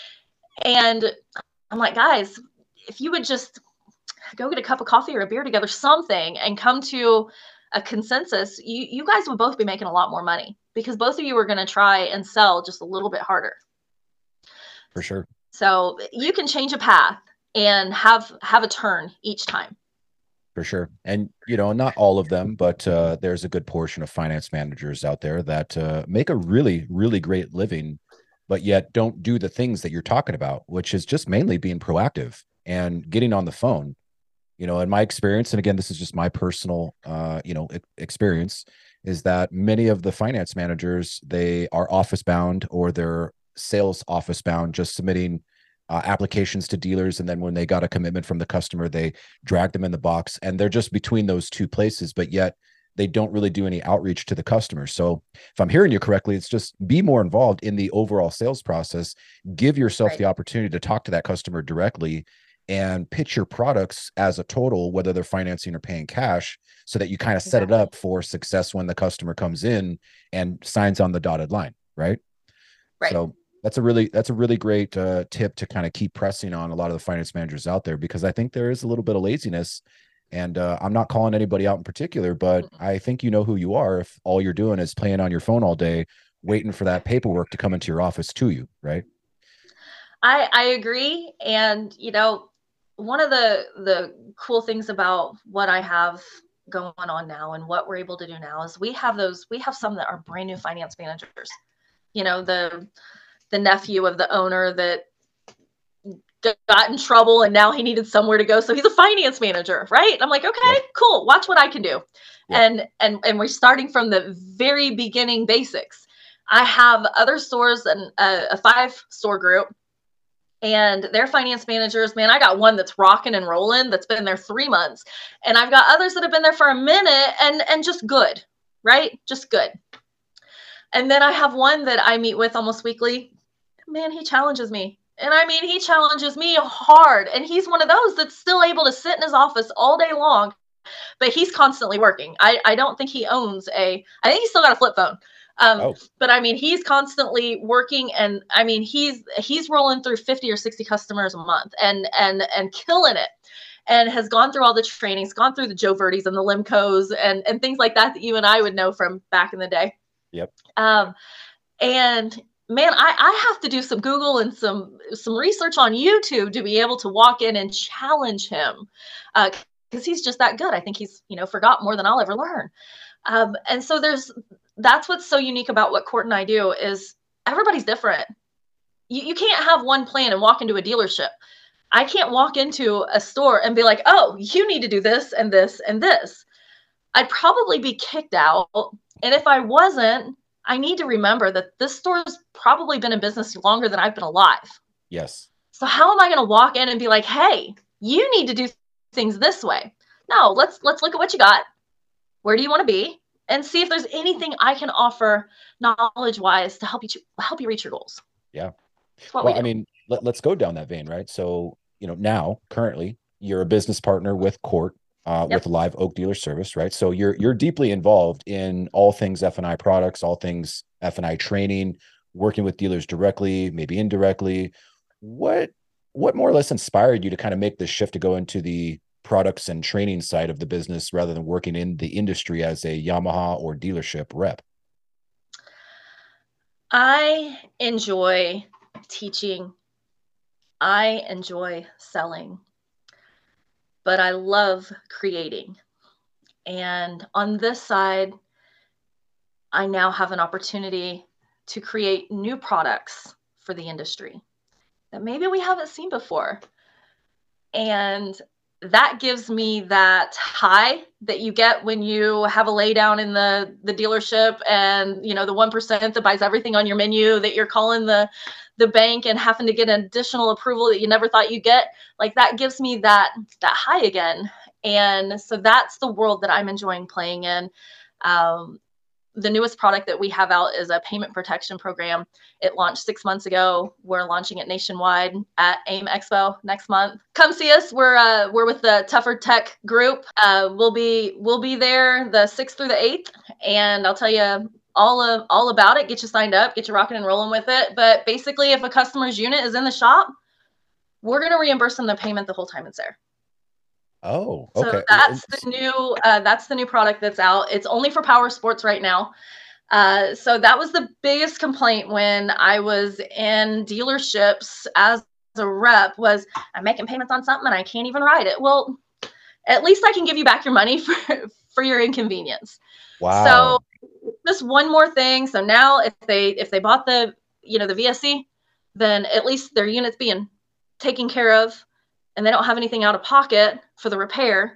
And I'm like, guys, if you would just go get a cup of coffee or a beer together, something, and come to a consensus, you you guys would both be making a lot more money because both of you are going to try and sell just a little bit harder.
For sure.
So you can change a path and have have a turn each time.
For sure. And, you know, not all of them, but uh, there's a good portion of finance managers out there that uh, make a really, really great living, but yet don't do the things that you're talking about, which is just mainly being proactive and getting on the phone. You know, in my experience, and again, this is just my personal, uh, you know, experience, is that many of the finance managers, they are office bound or they're sales office bound, just submitting Uh, applications to dealers, and then when they got a commitment from the customer, they drag them in the box, and they're just between those two places, but yet they don't really do any outreach to the customer. So if I'm hearing you correctly, it's just be more involved in the overall sales process, give yourself
Right.
the opportunity to talk to that customer directly and pitch your products as a total, whether they're financing or paying cash, so that you kind of set it
Exactly.
up for success when the customer comes in and signs on the dotted line, right?
Right.
So that's a really that's a really great uh, tip to kind of keep pressing on a lot of the finance managers out there, because I think there is a little bit of laziness, and uh, I'm not calling anybody out in particular, but I think you know who you are if all you're doing is playing on your phone all day, waiting for that paperwork to come into your office to you, right?
I I agree, and you know, one of the the cool things about what I have going on now and what we're able to do now is we have those we have some that are brand new finance managers. You know, the the nephew of the owner that got in trouble and now he needed somewhere to go, so he's a finance manager, right? I'm like, okay,
Yep.
cool, watch what I can do.
Yep.
and and and we're starting from the very beginning basics. I have other stores and a, a five store group, and their finance managers, man, I got one that's rocking and rolling that's been there three months, and I've got others that have been there for a minute and and just good, right? Just good. And then I have one that I meet with almost weekly. Man, he challenges me. And I mean, he challenges me hard. And he's one of those that's still able to sit in his office all day long, but he's constantly working. I, I don't think he owns a, I think he's still got a flip phone. Um,
Oh,
but I mean, he's constantly working, and I mean, he's he's rolling through fifty or sixty customers a month, and and and killing it, and has gone through all the trainings, gone through the Joe Verdes and the Limcos and and things like that that you and I would know from back in the day.
yep.
Um, and man, I, I have to do some Google and some some research on YouTube to be able to walk in and challenge him, because uh, he's just that good. I think he's, you know, forgot more than I'll ever learn. Um, and so there's that's what's so unique about what Court and I do is everybody's different. You, you can't have one plan and walk into a dealership. I can't walk into a store and be like, oh, you need to do this and this and this. I'd probably be kicked out. And if I wasn't, I need to remember that this store's probably been in business longer than I've been alive.
Yes.
So how am I going to walk in and be like, hey, you need to do things this way? No, let's let's look at what you got. Where do you want to be? And see if there's anything I can offer knowledge-wise to help you help you reach your goals.
Yeah.
Well,
we
I
mean, let, let's go down that vein, right? So, you know, now currently you're a business partner with Court, uh,
yep.
with Live Oak Dealer Service, right? So you're you're deeply involved in all things F and I products, all things F and I training, working with dealers directly, maybe indirectly. What what more or less inspired you to kind of make this shift to go into the products and training side of the business rather than working in the industry as a Yamaha or dealership rep?
I enjoy teaching. I enjoy selling, but I love creating. And on this side, I now have an opportunity to create new products for the industry that maybe we haven't seen before. And that gives me that high that you get when you have a lay down in the, the dealership and, you know, the one percent that buys everything on your menu that you're calling the, the bank and having to get an additional approval that you never thought you'd get. Like that gives me that, that high again. And so that's the world that I'm enjoying playing in. Um, the newest product that we have out is a payment protection program. It launched six months ago. We're launching it nationwide at AIM Expo next month. Come see us. We're uh, we're with the Tougher Tech group. Uh, we'll be we'll be there the sixth through the eighth, and I'll tell you all of all about it. Get you signed up. Get you rocking and rolling with it. But basically, if a customer's unit is in the shop, we're going to reimburse them the payment the whole time it's there.
Oh, okay.
So that's the new uh, that's the new product that's out. It's only for power sports right now. Uh, so that was the biggest complaint when I was in dealerships as a rep was I'm making payments on something and I can't even ride it. Well, at least I can give you back your money for, for your inconvenience.
Wow.
So just one more thing. So now if they if they bought the you know the V S C, then at least their unit's being taken care of. And they don't have anything out of pocket for the repair.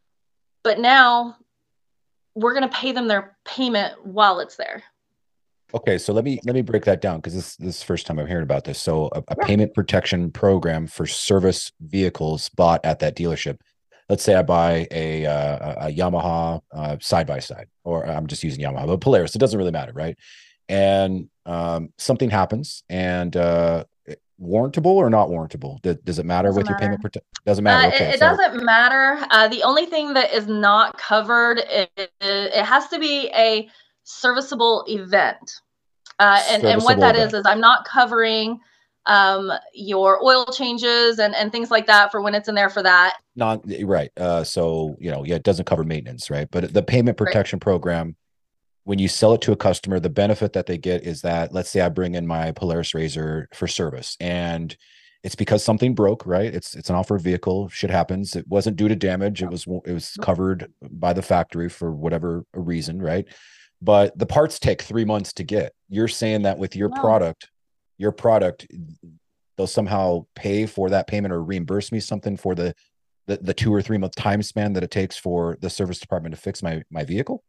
But now we're going to pay them their payment while it's there.
Okay, so let me let me break that down because this, this is the first time I'm hearing about this. So a, a
yeah.
payment protection program for service vehicles bought at that dealership. Let's say I buy a uh, a Yamaha uh, side by side, or I'm just using Yamaha, but Polaris. It doesn't really matter, right? And um, something happens, and uh, warrantable or not warrantable? Does, does it matter
doesn't
with
matter.
your payment protection? Doesn't matter.
Uh,
okay,
it, it
so.
doesn't matter. Uh, the only thing that is not covered, it, it, it has to be a serviceable event. Uh, and, and what that event. is, is I'm not covering um, your oil changes and, and things like that for when it's in there for that.
Not right. Uh, so, you know, yeah, it doesn't cover maintenance, right? But the payment protection right. program, when you sell it to a customer, the benefit that they get is that, let's say I bring in my Polaris RZR for service and it's because something broke, right? It's it's an off-road vehicle. Shit happens. It wasn't due to damage. It was it was covered by the factory for whatever reason, right? But the parts take three months to get. You're saying that with your
no.
product, your product, they'll somehow pay for that payment or reimburse me something for the the, the two or three month time span that it takes for the service department to fix my my vehicle?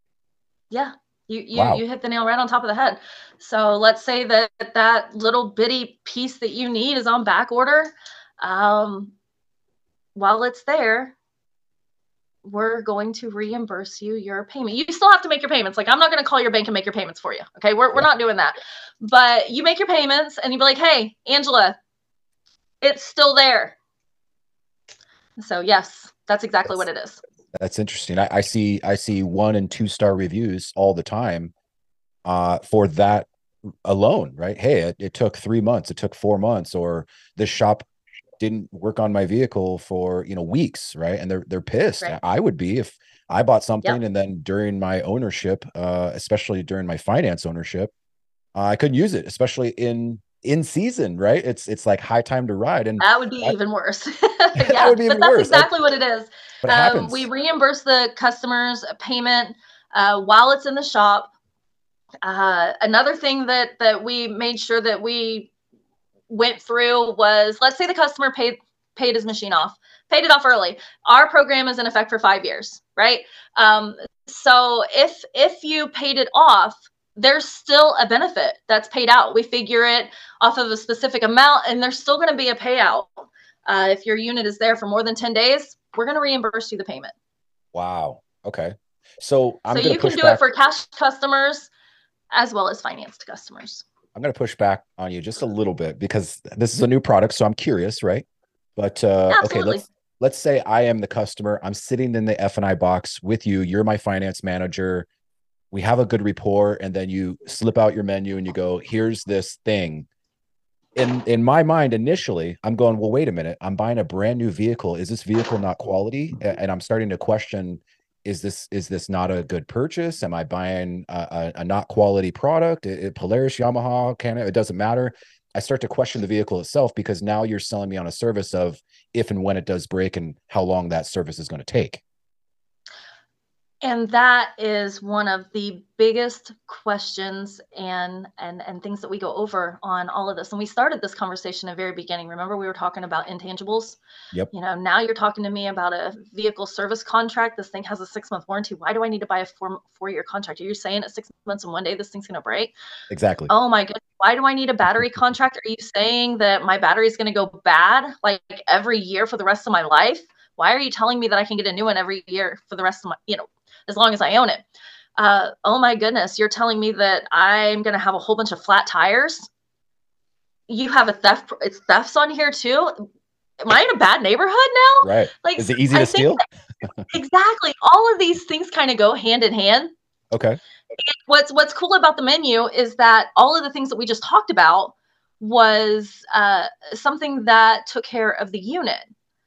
Yeah, you you
wow.
you hit the nail right on top of the head. So let's say that that little bitty piece that you need is on back order. Um, while it's there, we're going to reimburse you your payment. You still have to make your payments. Like I'm not going to call your bank and make your payments for you. Okay, we're we're yeah. not doing that. But you make your payments and you be like, hey, Angela, it's still there. So yes, that's exactly
that's-
what it is.
That's interesting. I, I see I see one and two star reviews all the time uh, for that alone, right? Hey, it, it took three months, it took four months, or this shop didn't work on my vehicle for, you know, weeks, right? And they're they're pissed.
Right.
I would be if I bought something
Yep.
and then during my ownership, uh, especially during my finance ownership, uh, I couldn't use it, especially in in season, right? It's it's like high time to ride, and
That would be
that,
even worse.
that
Yeah,
would be
but
even
that's
worse. I,
exactly what it is.
but it
Um, we
happens.
reimburse the customer's payment uh, while it's in the shop. Uh, another thing that that we made sure that we went through was, let's say the customer paid paid his machine off, paid it off early. Our program is in effect for five years, right? Um, so if if you paid it off, there's still a benefit that's paid out. We figure it off of a specific amount, and there's still going to be a payout. Uh, if your unit is there for more than ten days, we're going to reimburse you the payment.
Wow. Okay. So
So
I'm going
you
to
can
push
do it
back.
for cash customers as well as financed customers.
I'm going to push back on you just a little bit because this is a new product, so I'm curious, right? But uh, okay,
Absolutely.
let's let's say I am the customer. I'm sitting in the F and I box with you. You're my finance manager. We have a good rapport, and then you slip out your menu and you go, "Here's this thing." In in my mind, initially, I'm going, "Well, wait a minute. I'm buying a brand new vehicle. Is this vehicle not quality?" And I'm starting to question, is this is this not a good purchase? Am I buying a, a, a not quality product? It, it, Polaris, Yamaha, Canon, it doesn't matter. I start to question the vehicle itself because now you're selling me on a service of if and when it does break and how long that service is going to take.
And that is one of the biggest questions and and and things that we go over on all of this. And we started this conversation at the very beginning. Remember, we were talking about intangibles.
Yep.
You know, now you're talking to me about a vehicle service contract. This thing has a six month warranty. Why do I need to buy a four four year contract? Are you saying at six months and one day this thing's going to break?
Exactly.
Oh my goodness. Why do I need a battery contract? Are you saying that my battery is going to go bad like every year for the rest of my life? Why are you telling me that I can get a new one every year for the rest of my, you know, as long as I own it? Uh, oh my goodness, you're telling me that I'm going to have a whole bunch of flat tires? You have a theft, it's thefts on here too. Am I in a bad neighborhood now?
Right.
Like,
Is it easy
I
to
think
steal?
that, exactly. All of these things kind of go hand in hand.
Okay.
What's what's cool about the menu is that all of the things that we just talked about was uh, something that took care of the unit.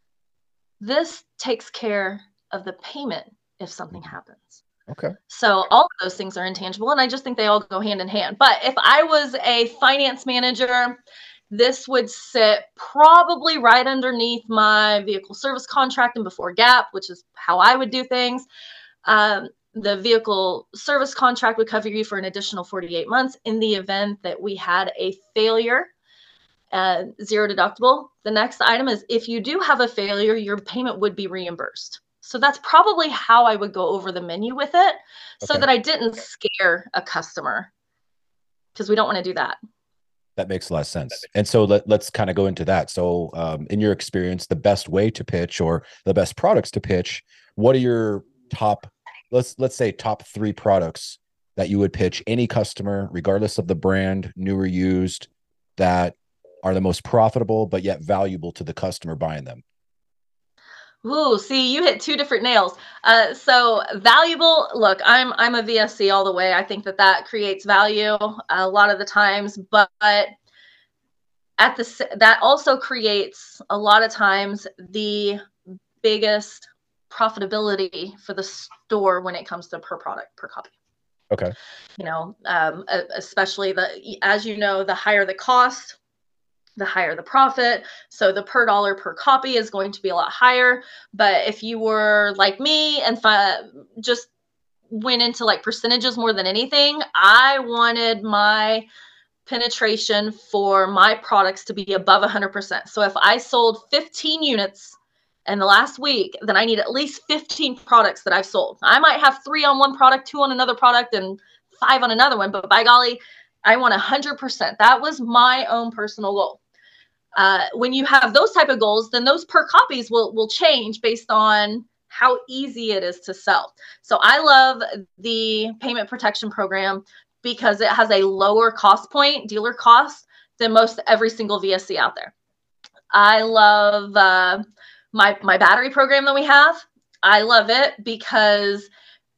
This takes care of the payment if something happens.
Okay.
So all of those things are intangible, and I just think they all go hand in hand. But if I was a finance manager, this would sit probably right underneath my vehicle service contract and before gap, which is how I would do things. Um, the vehicle service contract would cover you for an additional forty-eight months in the event that we had a failure. Uh, zero deductible. The next item is if you do have a failure, your payment would be reimbursed. So that's probably how I would go over the menu with it so
Okay.
that I didn't scare a customer, because we don't want to do that.
That makes a lot of sense. And so let, let's kind of go into that. So um, in your experience, the best way to pitch or the best products to pitch, what are your top, let's let's say top three products that you would pitch any customer, regardless of the brand, new or used, that are the most profitable but yet valuable to the customer buying them?
Ooh, see, you hit two different nails. Uh, so valuable. Look, I'm I'm a V S C all the way. I think that that creates value a lot of the times, but at the that also creates a lot of times the biggest profitability for the store when it comes to per product per copy.
Okay.
You know, um, especially the as you know, the higher the cost, the higher the profit. So the per dollar per copy is going to be a lot higher. But if you were like me and just went into like percentages more than anything, I wanted my penetration for my products to be above one hundred percent. So if I sold fifteen units in the last week, then I need at least fifteen products that I've sold. I might have three on one product, two on another product, and five on another one. But by golly, I want one hundred percent. That was my own personal goal. Uh, when you have those type of goals, then those per copies will, will change based on how easy it is to sell. So I love the payment protection program because it has a lower cost point, dealer cost, than most every single V S C out there. I love uh, my, my battery program that we have. I love it because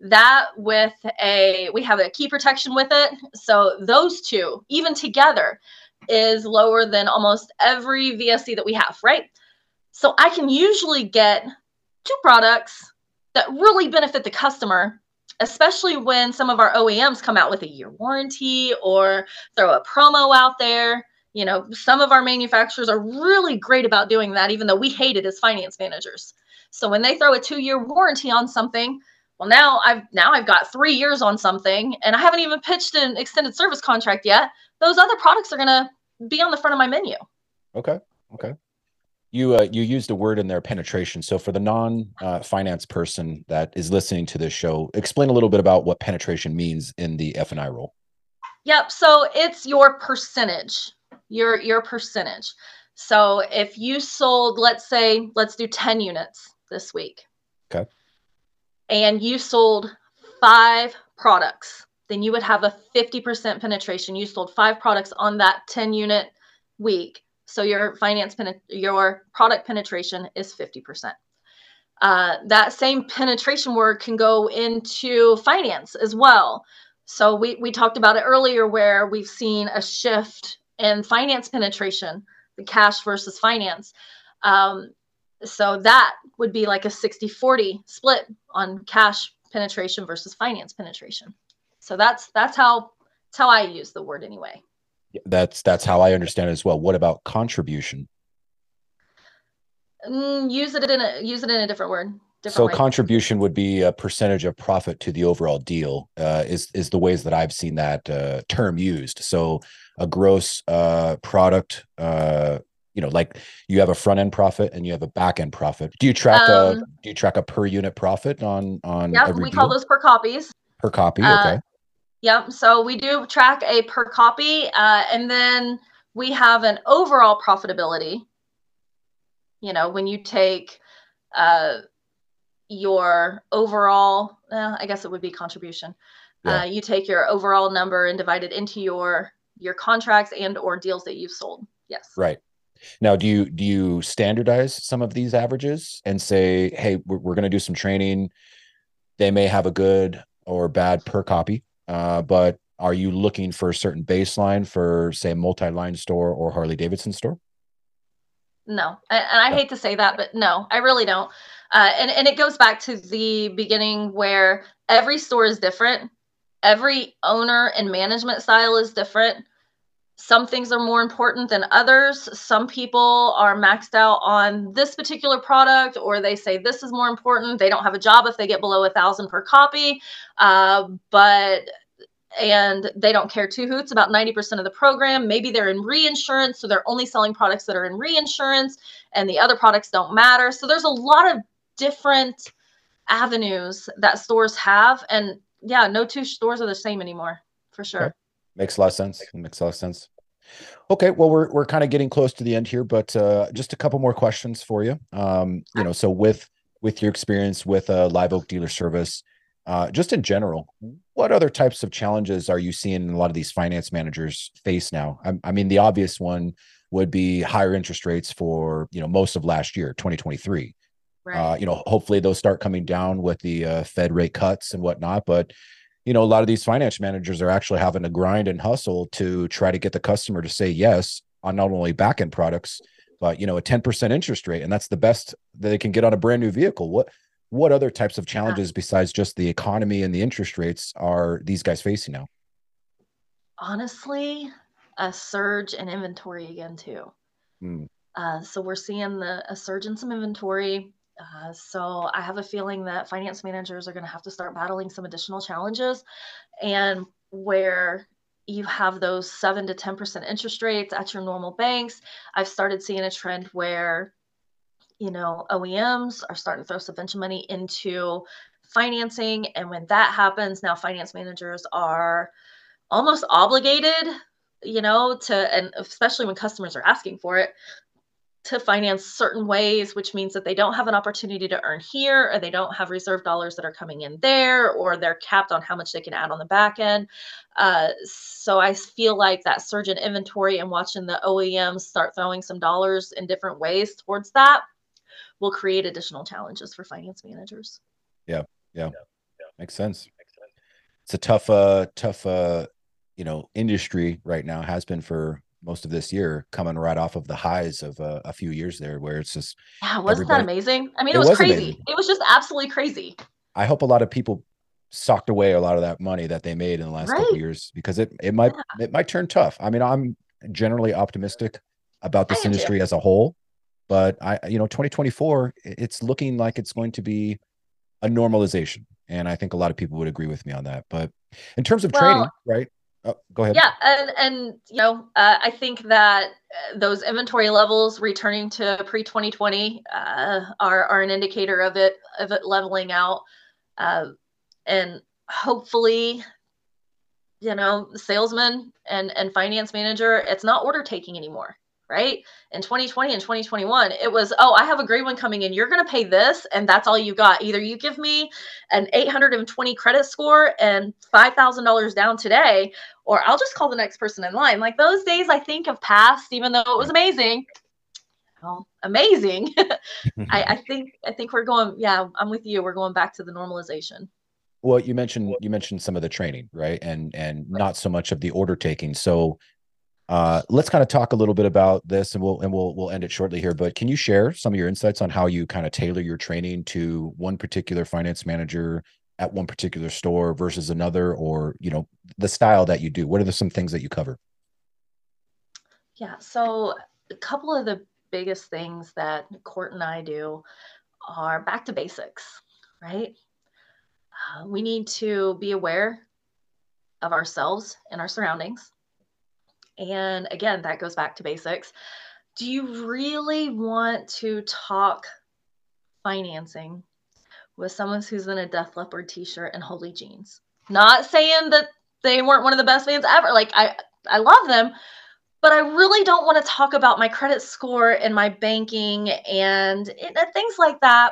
that with a, we have a key protection with it. So those two, even together, is lower than almost every V S C that we have, right? So I can usually get two products that really benefit the customer, especially when some of our O E Ms come out with a year warranty or throw a promo out there. You know, some of our manufacturers are really great about doing that, even though we hate it as finance managers. So when they throw a two-year warranty on something, well, now I've now I've got three years on something, and I haven't even pitched an extended service contract yet. Those other products are going to be on the front of my menu.
Okay. Okay. You uh, you used a word in there, penetration. So for the non uh, finance person that is listening to this show, explain a little bit about what penetration means in the F and I role.
Yep. So it's your percentage, your your percentage. So if you sold, let's say, let's do ten units this week.
Okay.
And you sold five products, then you would have a fifty percent penetration. You sold five products on that ten unit week. So your finance, pen, your product penetration is fifty percent. Uh, that same penetration word can go into finance as well. So we, we talked about it earlier where we've seen a shift in finance penetration, the cash versus finance. Um, so that would be like a sixty forty split on cash penetration versus finance penetration. So that's that's how that's how I use the word anyway.
That's that's how I understand it as well. What about contribution?
Mm, use it in a use it in a different word. Different
So
way.
contribution would be a percentage of profit to the overall deal. Uh, is is the ways that I've seen that uh, term used. So a gross uh, product, uh, you know, like you have a front end profit and you have a back end profit. Do you track
Um,
a do you track a per unit profit on on
yeah,
every
we
deal?
call those per copies.
Per copy,
Uh,
okay.
Yep. So we do track a per copy, uh, and then we have an overall profitability. You know, when you take uh, your overall, uh, I guess it would be contribution.
Yeah.
Uh, you take your overall number and divide it into your your contracts and or deals that you've sold. Yes.
Right. Now, do you do you standardize some of these averages and say, hey, we're, we're going to do some training. They may have a good or bad per copy, uh, but are you looking for a certain baseline for, say, a multi-line store or Harley Davidson store?
No, and I
No.
hate to say that, but no, I really don't. Uh, and and it goes back to the beginning where every store is different. Every owner and management style is different. Some things are more important than others. Some people are maxed out on this particular product, or they say this is more important. They don't have a job if they get below a thousand per copy, uh, but and they don't care two hoots about ninety percent of the program. Maybe they're in reinsurance, so they're only selling products that are in reinsurance, and the other products don't matter. So there's a lot of different avenues that stores have, and yeah, no two stores are the same anymore, for sure.
Okay. Makes a lot of sense. It makes a lot of sense. Okay, well, we're we're kind of getting close to the end here, but uh, just a couple more questions for you. Um, you know, so with with your experience with a Live Oak Dealer Service, uh, just in general, what other types of challenges are you seeing a lot of these finance managers face now? I, I mean, the obvious one would be higher interest rates for, you know, most of last year, twenty twenty-three.
Right.
Uh, you know, hopefully those start coming down with the uh, Fed rate cuts and whatnot, but you know, a lot of these finance managers are actually having to grind and hustle to try to get the customer to say yes on not only back end products, but, you know, a ten percent interest rate. And that's the best that they can get on a brand new vehicle. What, what other types of challenges besides just the economy and the interest rates are these guys facing now?
Honestly, a surge in inventory again, too.
Hmm.
Uh, so we're seeing the, a surge in some inventory. Uh, so I have a feeling that finance managers are going to have to start battling some additional challenges, and where you have those seven to ten percent interest rates at your normal banks. I've started seeing a trend where, you know, O E Ms are starting to throw subvention money into financing. And when that happens, now finance managers are almost obligated, you know, to, and especially when customers are asking for it, to finance certain ways, which means that they don't have an opportunity to earn here, or they don't have reserve dollars that are coming in there, or they're capped on how much they can add on the back end. Uh, so I feel like that surge in inventory and watching the O E Ms start throwing some dollars in different ways towards that will create additional challenges for finance managers.
Yeah. Yeah. Makes sense. It's a tough, uh, tough, uh, you know, industry right now, has been for most of this year, coming right off of the highs of uh, a few years there, where it's just
Yeah, wasn't that
everybody.
amazing? I mean,
It
it was
was amazing.
crazy. It was just absolutely crazy.
I hope a lot of people socked away a lot of that money that they made in the last couple
Right.
of years, because it it might
Yeah,
it might turn tough. I mean, I'm generally optimistic about
I
this
am too.
industry as a whole, but I, you know, twenty twenty-four, it's looking like it's going to be a normalization, and I think a lot of people would agree with me on that. But in terms of
Well,
training, right? Oh, go ahead.
yeah, and and you know, uh, I think that uh, those inventory levels returning to pre twenty twenty uh, are are an indicator of it of it leveling out, uh, and hopefully, you know, salesman and and finance manager, it's not order taking anymore, right? In twenty twenty and twenty twenty-one, it was, oh, I have a great one coming in. You're going to pay this, and that's all you got. Either you give me an eight hundred twenty credit score and five thousand dollars down today, or I'll just call the next person in line. Like those days, I think have passed, even though it was
Yeah.
amazing. Well, amazing. I, I think I think we're going. Yeah, I'm with you. We're going back to the normalization.
Well, you mentioned you mentioned some of the training, right? And and not so much of the order taking. So uh let's kind of talk a little bit about this, and we'll and we'll we'll end it shortly here. But can you share some of your insights on how you kind of tailor your training to one particular finance manager at one particular store versus another, or you know, the style that you do? What are the some things that you cover?
Yeah. So a couple of the biggest things that Court and I do are back to basics, right? Uh, we need to be aware of ourselves and our surroundings. And again, that goes back to basics. Do you really want to talk financing with someone who's in a Def Leppard t-shirt and holy jeans? Not saying that they weren't one of the best fans ever. Like I, I love them, but I really don't want to talk about my credit score and my banking and, and things like that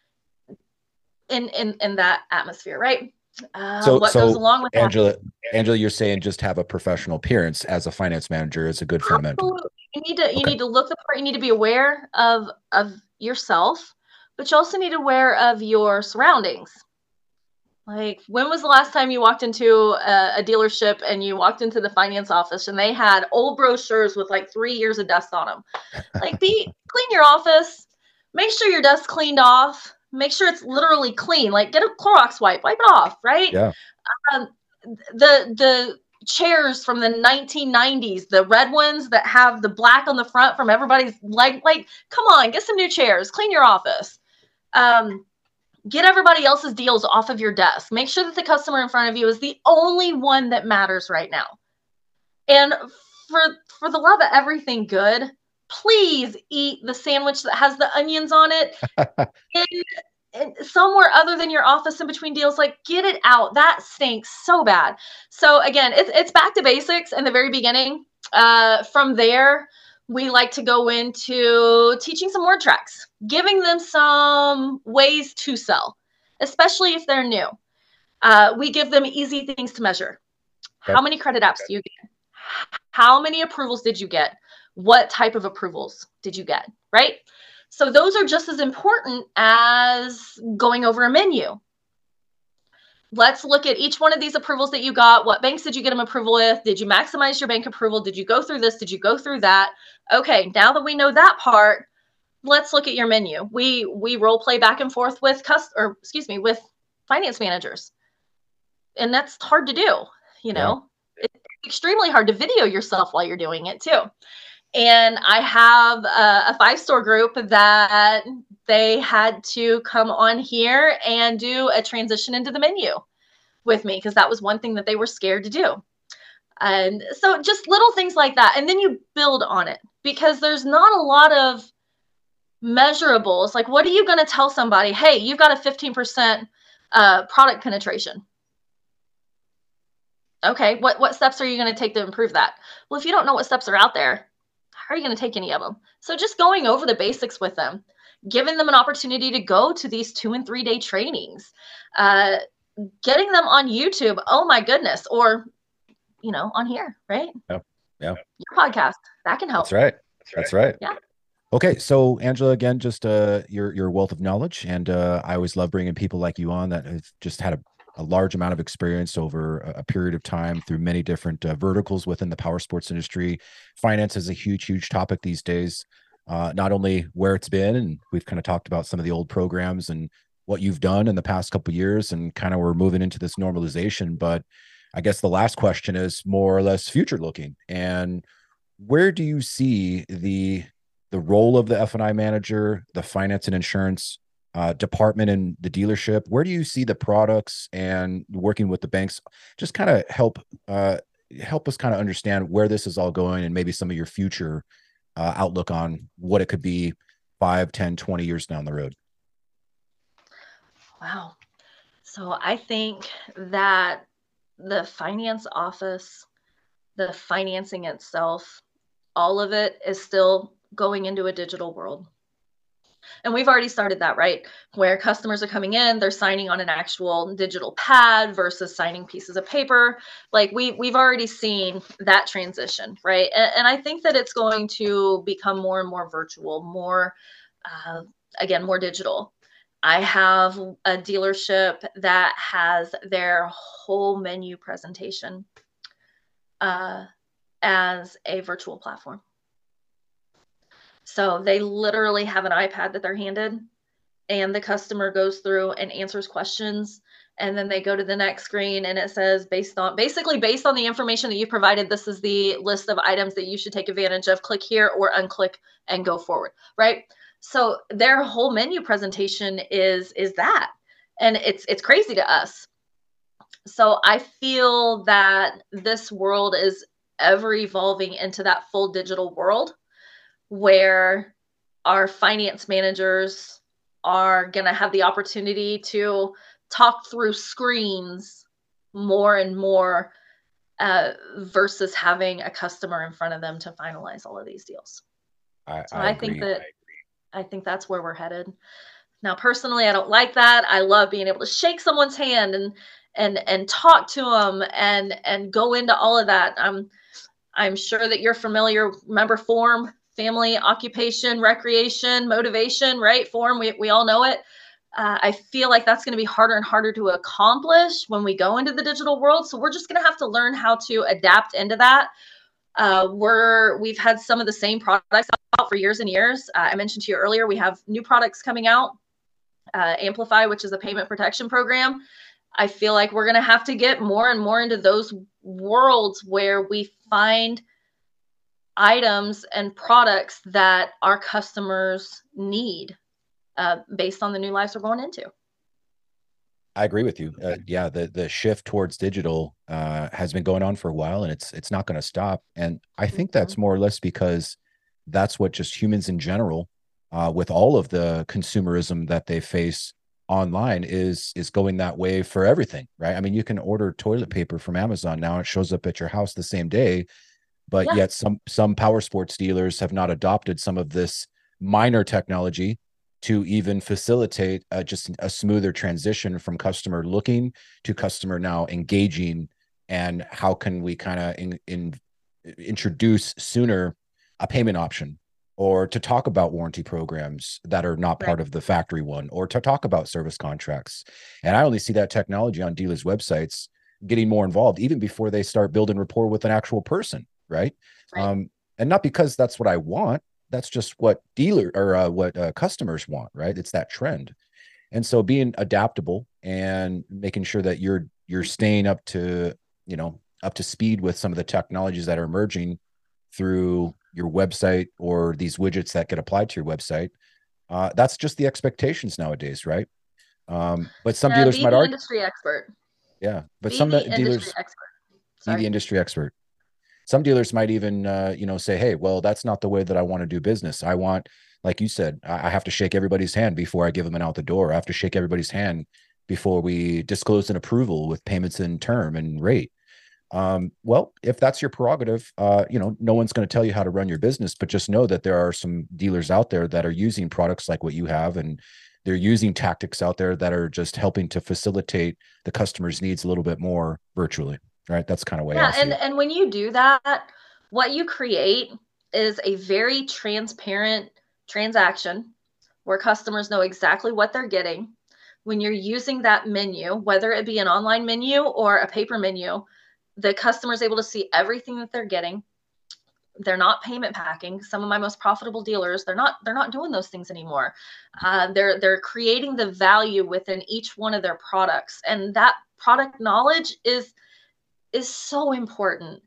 in in in that atmosphere, right? Uh,
So
what goes
so
along with that?
Angela, Angela, you're saying just have a professional appearance as a finance manager is a good fundamental.
Absolutely. You need to you
Okay.
need to look the part. You need to be aware of of yourself, but you also need to be aware of your surroundings. Like, when was the last time you walked into a, a dealership and you walked into the finance office and they had old brochures with like three years of dust on them? Like, be clean your office. Make sure your dust cleaned off. Make sure it's literally clean. Like, get a Clorox wipe, wipe it off, right?
Yeah.
Um, the the chairs from the nineteen nineties, the red ones that have the black on the front from everybody's leg. Like, come on, get some new chairs. Clean your office. Um, get everybody else's deals off of your desk. Make sure that the customer in front of you is the only one that matters right now. And for for the love of everything good, please eat the sandwich that has the onions on it. and, and somewhere other than your office in between deals, like, get it out. That stinks so bad. So again, it's it's back to basics in the very beginning. Uh, from there, we like to go into teaching some word tracks, giving them some ways to sell, especially if they're new. Uh, we give them easy things to measure.
Okay.
How many credit apps do you get? How many approvals did you get? What type of approvals did you get, right? So those are just as important as going over a menu. Let's look at each one of these approvals that you got. What banks did you get them approval with? Did you maximize your bank approval? Did you go through this? Did you go through that? Okay, now that we know that part, let's look at your menu. We we role play back and forth with cust or excuse me, with finance managers. And that's hard to do, you know. Yeah. It's extremely hard to video yourself while you're doing it too. And I have a, a five-store group that they had to come on here and do a transition into the menu with me, because that was one thing that they were scared to do. And so just little things like that. And then you build on it, because there's not a lot of measurables. Like, what are you going to tell somebody? Hey, you've got a fifteen percent uh, product penetration. Okay, what, what steps are you going to take to improve that? Well, if you don't know what steps are out there, how are you going to take any of them? So just going over the basics with them, giving them an opportunity to go to these two and three day trainings, uh, getting them on YouTube. Oh my goodness. Or, you know, on here, right?
Yeah. Yeah.
Your podcast, that can help.
That's right. That's right.
Yeah.
Okay. So Angela, again, just uh, your, your wealth of knowledge. And uh, I always love bringing people like you on that have just had a a large amount of experience over a, a period of time through many different uh, verticals within the power sports industry. Finance is a huge, huge topic these days. Uh, not only where it's been, and we've kind of talked about some of the old programs and what you've done in the past couple of years, and kind of we're moving into this normalization. But I guess the last question is more or less future looking. And where do you see the the role of the F and I manager, the finance and insurance uh, department in the dealership? Where do you see the products and working with the banks just kind of help uh, help us kind of understand where this is all going, and maybe some of your future uh, outlook on what it could be five, ten, twenty years down the road?
Wow. So I think that the finance office, the financing itself, all of it is still going into a digital world. And we've already started that, right? Where customers are coming in, they're signing on an actual digital pad versus signing pieces of paper. Like we we've already seen that transition, right? And, and I think that it's going to become more and more virtual, more, uh, again, more digital. I have a dealership that has their whole menu presentation uh, as a virtual platform. So they literally have an iPad that they're handed, and the customer goes through and answers questions. And then they go to the next screen and it says, based on basically based on the information that you provided, this is the list of items that you should take advantage of. Click here or unclick and go forward, right? So their whole menu presentation is is that. And it's it's crazy to us. So I feel that this world is ever evolving into that full digital world where our finance managers are going to have the opportunity to talk through screens more and more uh, versus having a customer in front of them to finalize all of these deals.
I,
So
I
I
agree.
think that I think that's where we're headed. Now, personally, I don't like that. I love being able to shake someone's hand and and and talk to them and and go into all of that. I'm I'm sure that you're familiar. Remember form, family, occupation, recreation, motivation, right? Form, we we all know it. Uh, I feel like that's going to be harder and harder to accomplish when we go into the digital world. So we're just going to have to learn how to adapt into that. Uh, we're we've had some of the same products out for years and years. Uh, I mentioned to you earlier, we have new products coming out. Uh, Amplify, which is a payment protection program. I feel like we're going to have to get more and more into those worlds where we find items and products that our customers need uh, based on the new lives we're going into.
I agree with you. Uh, yeah, the the shift towards digital uh, has been going on for a while, and it's it's not going to stop. And I think
Mm-hmm.
that's more or less because that's what just humans in general, uh, with all of the consumerism that they face online, is is going that way for everything, right? I mean, you can order toilet paper from Amazon now; it shows up at your house the same day. But
Yeah.
yet, some some power sports dealers have not adopted some of this minor technology to even facilitate uh, just a smoother transition from customer looking to customer now engaging. And how can we kind of in, in, introduce sooner a payment option, or to talk about warranty programs that are not part
Right.
of the factory one, or to talk about service contracts. And I only see that technology on dealers' websites getting more involved even before they start building rapport with an actual person, right?
Right.
Um, and not because that's what I want, that's just what dealer or uh, what uh, customers want, right? It's that trend. And so being adaptable and making sure that you're you're staying up to, you know, up to speed with some of the technologies that are emerging through your website or these widgets that get applied to your website. Uh, that's just the expectations nowadays, right? Um, but some
Yeah,
dealers
be
might
the
argue,
industry expert.
yeah, but
Be
some
the industry
dealers
expert.
be the
Sorry.
industry expert. Some dealers might even, uh, you know, say, hey, well, that's not the way that I want to do business. I want, like you said, I have to shake everybody's hand before I give them an out the door. I have to shake everybody's hand before we disclose an approval with payments in term and rate. Um, well, if that's your prerogative, uh, you know, no one's going to tell you how to run your business, but just know that there are some dealers out there that are using products like what you have, and they're using tactics out there that are just helping to facilitate the customer's needs a little bit more virtually. Right. That's kind of way
Yeah,
I see
and
it.
and when you do that, what you create is a very transparent transaction where customers know exactly what they're getting, when you're using that menu, whether it be an online menu or a paper menu, the customer is able to see everything that they're getting. They're not payment packing. Some of my most profitable dealers, they're not they're not doing those things anymore. Uh, they're they're creating the value within each one of their products, and that product knowledge is is so important.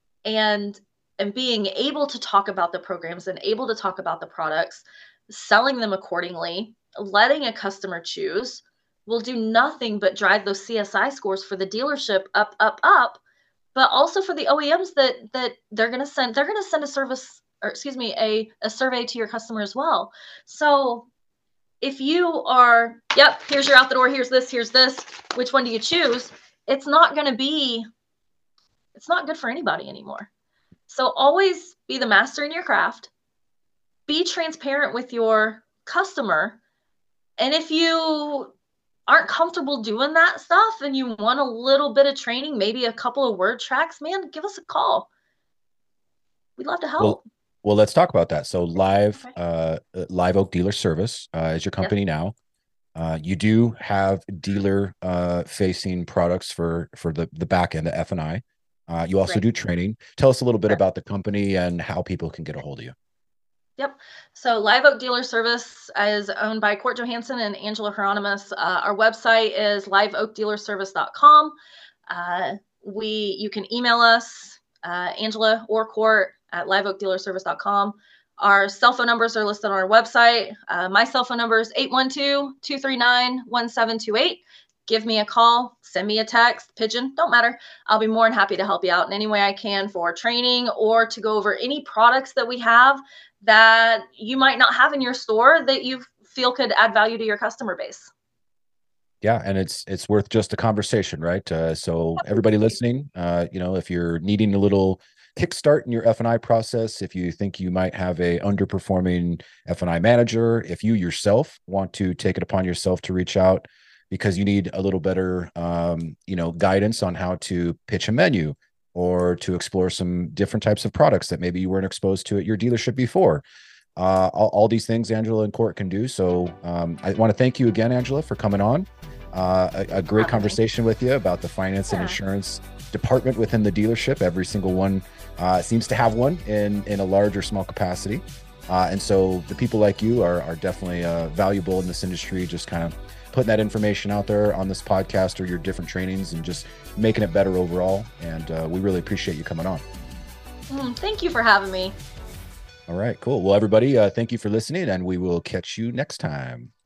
And and being able to talk about the programs and able to talk about the products, selling them accordingly, letting a customer choose will do nothing but drive those C S I scores for the dealership up, up, up, but also for the O E Ms that that they're going to send, they're going to send a service, or excuse me, a, a survey to your customer as well. So if you are, yep, here's your out the door, here's this, here's this, which one do you choose? It's not going to be, it's not good for anybody anymore. So always be the master in your craft, be transparent with your customer. And if you aren't comfortable doing that stuff and you want a little bit of training, maybe a couple of word tracks, man, give us a call. We'd love to help.
Well, well let's talk about that. So Live,
okay.
uh, Live Oak Dealer Service uh, is your company
Yep.
now. Uh, you do have dealer uh, facing products for, for the, the back end, the F and I. Uh, you also
Right.
do training. Tell us a little bit
Sure.
about the company and how people can get a hold of you.
Yep. So Live Oak Dealer Service is owned by Court Johansson and Angela Hieronymus. Uh, our website is live oak dealer service dot com. Uh, we, you can email us, uh, Angela or Court at live oak dealer service dot com. Our cell phone numbers are listed on our website. Uh, my cell phone number is eight one two, two three nine, one seven two eight. Give me a call, send me a text, pigeon, don't matter. I'll be more than happy to help you out in any way I can for training or to go over any products that we have that you might not have in your store that you feel could add value to your customer base.
Yeah, and it's it's worth just a conversation, right? Uh, so everybody listening, uh, you know, if you're needing a little kickstart in your F and I process, if you think you might have a underperforming F and I manager, if you yourself want to take it upon yourself to reach out because you need a little better, um, you know, guidance on how to pitch a menu or to explore some different types of products that maybe you weren't exposed to at your dealership before. Uh, all, all these things Angela and Court can do. So um, I want to thank you again, Angela, for coming on. Uh, a, a great conversation with you about the finance and insurance department within the dealership. Every single one uh, seems to have one in, in a large or small capacity. Uh, and so the people like you are, are definitely uh, valuable in this industry, just kind of putting that information out there on this podcast or your different trainings and just making it better overall. And uh, we really appreciate you coming on.
Mm, thank you for having me.
All right, cool. Well, everybody, uh, thank you for listening, and we will catch you next time.